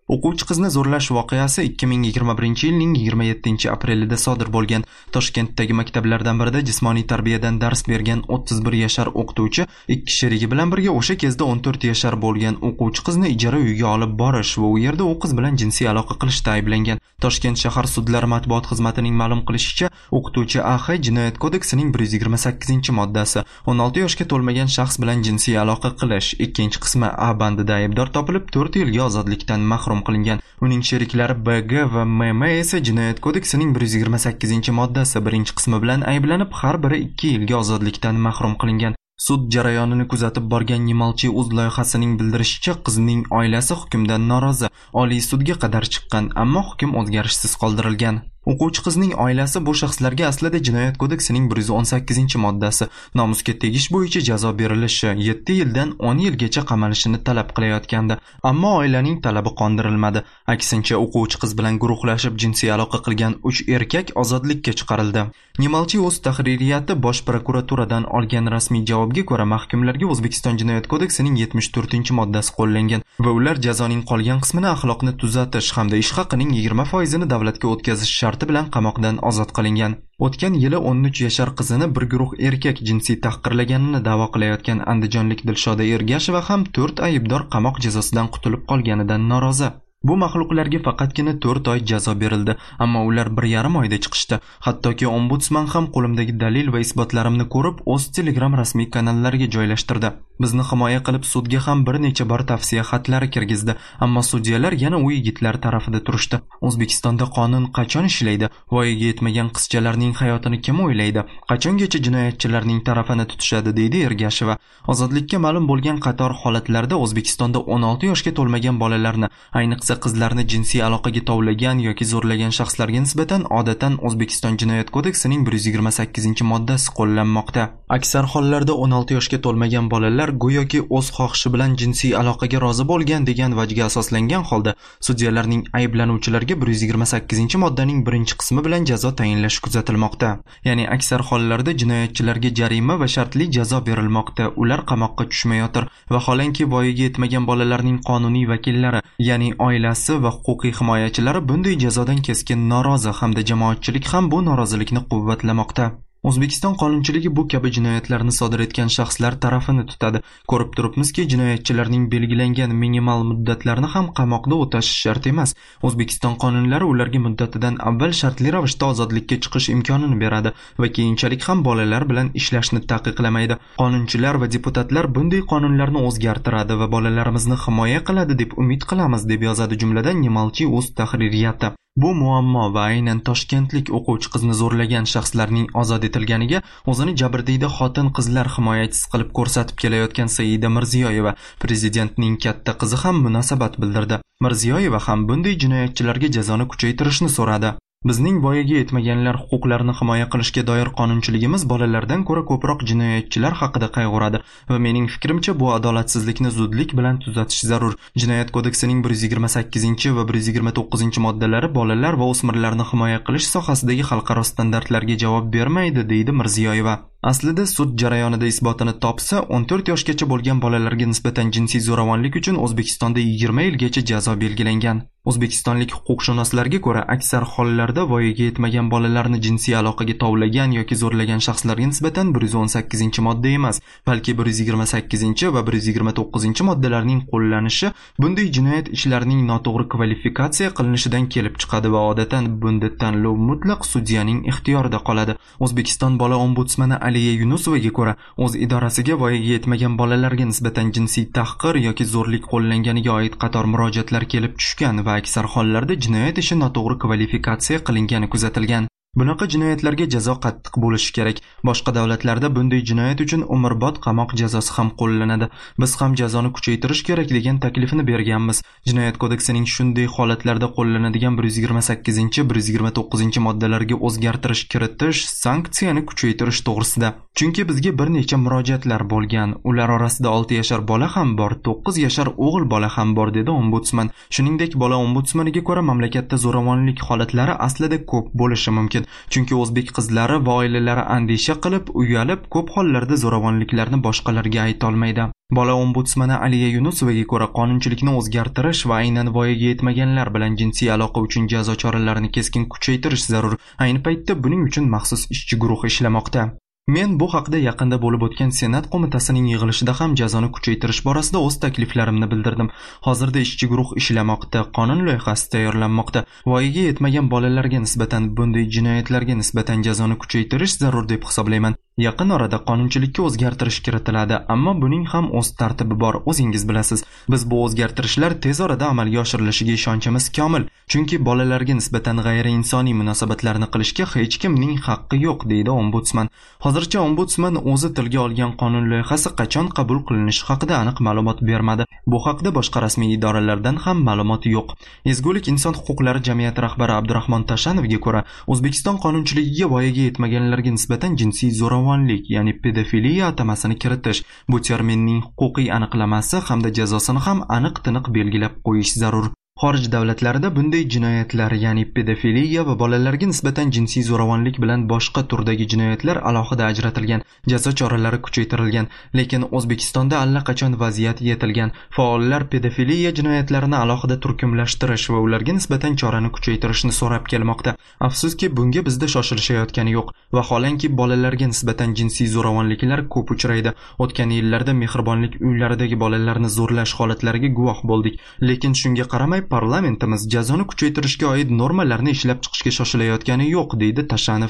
[SPEAKER 1] O'quvchi qizni zo'rlash voqeasi ikki ming yigirma birinchi yilning yigirma yettinchi aprelida sodir bo'lgan. Toshkentdagi maktablardan birida jismoniy tarbiyadan dars bergan o'ttiz bir yashar o'qituvchi ikki sherigi bilan birga o'sha kezda o'n to'rt yashar bo'lgan o'quvchi qizni ijara uyga olib borish va u yerda u qiz bilan jinsiy aloqa qilishda ayblangan. Toshkent shahar sudlari matbuot xizmatining ma'lum qilishicha, o'qituvchi A X Jinoyat kodeksining bir yuz yigirma sakkizinchi moddasi o'n olti yoshga to'lmagan shaxs bilan jinsiy aloqa qilish ikkinchi qismi A bandida aybdor topilib to'rt yilga ozodlikdan mahrum qilingan. Uning sheriklari B G va M M esa Jinoyat kodeksining bir yuz yigirma sakkizinchi moddasi birinchi qismi bilan ayblanib, har biri ikki yilga ozodlikdan mahrum qilingan. Sud jarayonini kuzatib borgan Nimalchi o'z loyihasining bildirishicha, qizning oilasi hukmdan norozi. Oliy sudga qadar chiqqan, ammo hukm o'zgarishsiz qoldirilgan. O'quvchi qizning oilasi bu shaxslarga aslida Jinoyat kodeksining bir yuz o'n sakkizinchi moddasi nomusga tegish bo'yicha jazo berilishi, yetti yildan o'n yilgacha qamalishini talab qilayotgandi. Ammo oilaning talabi qondirilmadi. Aksincha, o'quvchi qiz bilan guruhlashib jinsiy aloqa qilgan uch erkak ozodlikka chiqarildi. Nimalchi o'z tahririyati Bosh prokuraturadan olgan rasmiy javobga ko'ra, mahkumlarga O'zbekiston Jinoyat kodeksining yetmish to'rtinchi moddasi qo'llangan va ular jazoning qolgan qismini axloqni tuzatish hamda ish haqining yigirma foizini davlatga o'tkazish sharti bilan qamoqdan ozod qilingan. O'tgan yili o'n uch yashar qizini bir guruh erkak jinsiy tahqirlaganini da'vo qilayotgan andijonlik Dilshoda Ergasheva ham to'rt aybdor qamoq jazosidan qutulib qolganidan norozi. Bu maxluqlarga faqatgina to'rt oy jazo berildi, ammo ular bir yarim oyda chiqishdi. Hattoki ombudsman ham qo'limdagi dalil va isbotlarimni ko'rib, o'z Telegram rasmiy kanallariga joylashtirdi. Bizni himoya qilib sudga ham bir necha bor tavsiya xatlari kirgizdi, ammo sudyalar yana u yigitlar tarafida turishdi. O'zbekistonda qonun qachon ishlaydi? Voyaga yetmagan qizchalarning hayotini kim o'ylaydi? Qachongacha jinoyatchilarning tarafini tutishadi, deydi Ergasheva. Ozodlikka ma'lum bo'lgan qator holatlarda O'zbekistonda o'n olti yoshga to'lmagan bolalarni, ayniqsa qizlarni jinsiy aloqaga tovlagan yoki zo'rlagan shaxslarga nisbatan odatan O'zbekiston Jinoyat kodeksining bir yuz yigirma sakkizinchi moddasi qo'llanmoqda. Aksar hollarda o'n olti yoshga to'lmagan bolalar go'yoki o'z xohishi bilan jinsiy aloqaga rozi bo'lgan degan vajga asoslangan holda sudyalarning ayblanuvchilarga bir yuz yigirma sakkizinchi moddaning birinchi qismi bilan jazo tayinlashi kuzatilmoqda. Ya'ni aksar hollarda jinoyatchilarga jarima va shartli jazo berilmoqda. Ular qamoqqa tushmayotir. Vaholanki voyaga yetmagan bolalarning qonuniy vakillari, ya'ni oilasi va huquqiy himoyachilari bunday jazodan keskin norozi hamda jamoatchilik ham bu norozilikni quvvatlamoqda. O'zbekiston qonunchiligi bu kabi jinoyatlarni sodir etgan shaxslar tarafini tutadi. Ko'rib turibmizki, jinoyatchilarning belgilangan minimal muddatlarni ham qamoqda o'tash shart emas. O'zbekiston qonunlari ularga muddatidan avval shartli ravishda ozodlikka chiqish imkonini beradi va keyinchalik ham bolalar bilan ishlashni taqiqlamaydi. Qonunchilar va deputatlar bunday qonunlarni o'zgartiradi va bolalarimizni himoya qiladi deb umid qilamiz, deb yozadi jumladan Nimalchi o'z tahririyati. Bu muammo va aynan toshkentlik o'quvchi qizni zo'rlagan shaxslarning ozod etilganiga o'zini jabrdiyda xotin-qizlar himoyachisi qilib ko'rsatib kelayotgan Saida Mirziyoyeva, prezidentning katta qizi ham munosabat bildirdi. Mirziyoyeva ham bunday jinoyatchilarga jazoni kuchaytirishni so'radi. Bizning voyaga yetmaganlar huquqlarini himoya qilishga doir qonunchiligimiz bolalardan ko'ra ko'proq jinoyatchilar haqida qayg'uradi va mening fikrimcha bu adolatsizlikni zudlik bilan tuzatish zarur. Jinoyat kodeksining bir yuz yigirma sakkizinchi va bir yuz yigirma to'qqizinchi moddalari bolalar va o'smirlarni himoya qilish sohasidagi xalqaro standartlarga javob bermaydi, deydi Mirziyoyeva. Aslida sud jarayonida isbotini topsa, o'n to'rt yoshgacha bo'lgan bolalarga nisbatan jinsiy zo'ravonlik uchun O'zbekistonda yigirma yilgacha jazo belgilangan. O'zbekistonlik huquqshunoslarga ko'ra, aksar hollarda voyaga yetmagan bolalarni jinsiy aloqaga tovlagan yoki zo'rlagan shaxslarga nisbatan bir yuz o'n sakkizinchi modda emas, balki bir yuz yigirma sakkizinchi va bir yuz yigirma to'qqizinchi moddalarning qo'llanishi bunday jinoyat ishlarining noto'g'ri kvalifikatsiya qilinishidan kelib chiqadi va odatan bunday tanlov mutlaq sudyaning ixtiyorida qoladi. O'zbekiston bola ombudsmani Aliya Yunusovaga ko'ra, o'z idorasiga voyaga yetmagan bolalarga nisbatan jinsiy tahqir yoki zo'rlik qo'llanganiga oid qator murojaatlar kelib tushgan va aksar hollarda jinoyat ishi noto'g'ri kvalifikatsiya qilingani kuzatilgan. Bunaqa jinoyatlarga jazo qattiq bo'lishi kerak. Boshqa davlatlarda bunday jinoyat uchun umrbod qamoq jazosi ham qo'llanadi. Biz ham jazoni kuchaytirish kerak degan taklifni berganmiz. Jinoyat kodeksining shunday holatlarda qo'llanadigan bir yuz yigirma sakkizinchi, bir yuz yigirma to'qqizinchi moddalarga o'zgartirish kiritish, sanksiyani kuchaytirish to'g'risida. Chunki bizga bir necha murojaatlar bo'lgan. Ular orasida olti yashar bola ham bor, to'qqiz yashar o'g'il bola ham bor, dedi ombudsman. Shuningdek, bola ombudsmaniga ko'ra mamlakatda zo'ravonlik holatlari aslida ko'p bo'lishi mumkin. Chunki o'zbek qizlari va oilalari andisha qilib, uyalib, ko'p hollarda zo'ravonliklarni boshqalarga ayta olmaydi. Bola ombudsmani Aliya Yunusovaga ko'ra, qonunchilikni o'zgartirish va aynan voyaga yetmaganlar bilan jinsiy aloqa uchun jazo choralarini keskin kuchaytirish zarur. Ayni paytda buning uchun maxsus ishchi guruh ishlamoqda. Men bu haqda yaqinda bo'lib o'tgan Senat qo'mitasining yig'ilishida ham jazoni kuchaytirish borasida o'z takliflarimni bildirdim. Hozirda ishchi guruh ishlamoqda, qonun loyihasi tayyorlanmoqda. Voyaga yetmagan bolalarga nisbatan bunday jinoyatlarga nisbatan jazoni kuchaytirish zarur deb hisoblayman. Yaqin orada qonunchilikka o'zgartirish kiritiladi, ammo buning ham o'z tartibi bor, o'zingiz bilasiz. Biz bu o'zgartirishlar tez orada amalga oshirilishiga ishonchimiz komil, chunki bolalarga nisbatan g'ayriinsoniy munosabatlarni qilishga hech kimning haqqi yo'q, deydi ombudsman. Hozircha ombudsman o'zi tilga olgan qonun loyihasi qachon qabul qilinishi haqida aniq ma'lumot bermadi. Bu haqda boshqa rasmiy idoralardan ham ma'lumot yo'q. Ezgulik inson huquqlari jamiyati rahbari Abdurahmon Tashanovga ko'ra, O'zbekiston qonunchiligiga voyaga yetmaganlarga nisbatan jinsiy zo'ravonlik, ya'ni pedofiliya atamasini kiritish, bu terminning huquqiy aniqlamasi hamda jazosini ham aniq-tiniq belgilab qo'yish zarur. Xorij davlatlarida bunday jinoyatlar, ya'ni pedofiliya va bolalarga nisbatan jinsiy zo'ravonlik bilan boshqa turdagi jinoyatlar alohida ajratilgan, jazo choralari kuchaytirilgan, lekin O'zbekistonda allaqachon vaziyat yetilgan. Faollar pedofiliya jinoyatlarini alohida turkumlashtirish va ularga nisbatan chorani kuchaytirishni so'rab kelmoqda. Afsuski, bunga bizda shoshilishayotgani yo'q. Vaholanki bolalarga nisbatan jinsiy zo'ravonliklar ko'p uchraydi. O'tgan yillarda mehribonlik uylaridagi bolalarni zo'rlash holatlariga guvoh bo'ldik, lekin shunga qaramay parlamentimiz jazoni kuchaytirishga oid normalarni ishlab chiqishga shoshilayotgani yo'q, deydi Tashanov.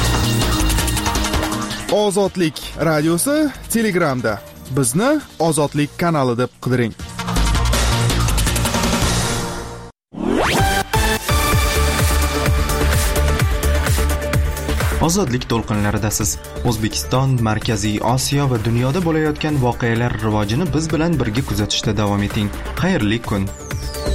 [SPEAKER 12] Ozodlik radiosi Telegramda. Bizni Ozodlik kanali deb qidiring.
[SPEAKER 1] Ozodlik to'lqinlaridasiz. O'zbekiston, Markaziy Osiyo va dunyoda bo'layotgan voqealar rivojini biz bilan birga kuzatishda davom eting. Xayrli kun.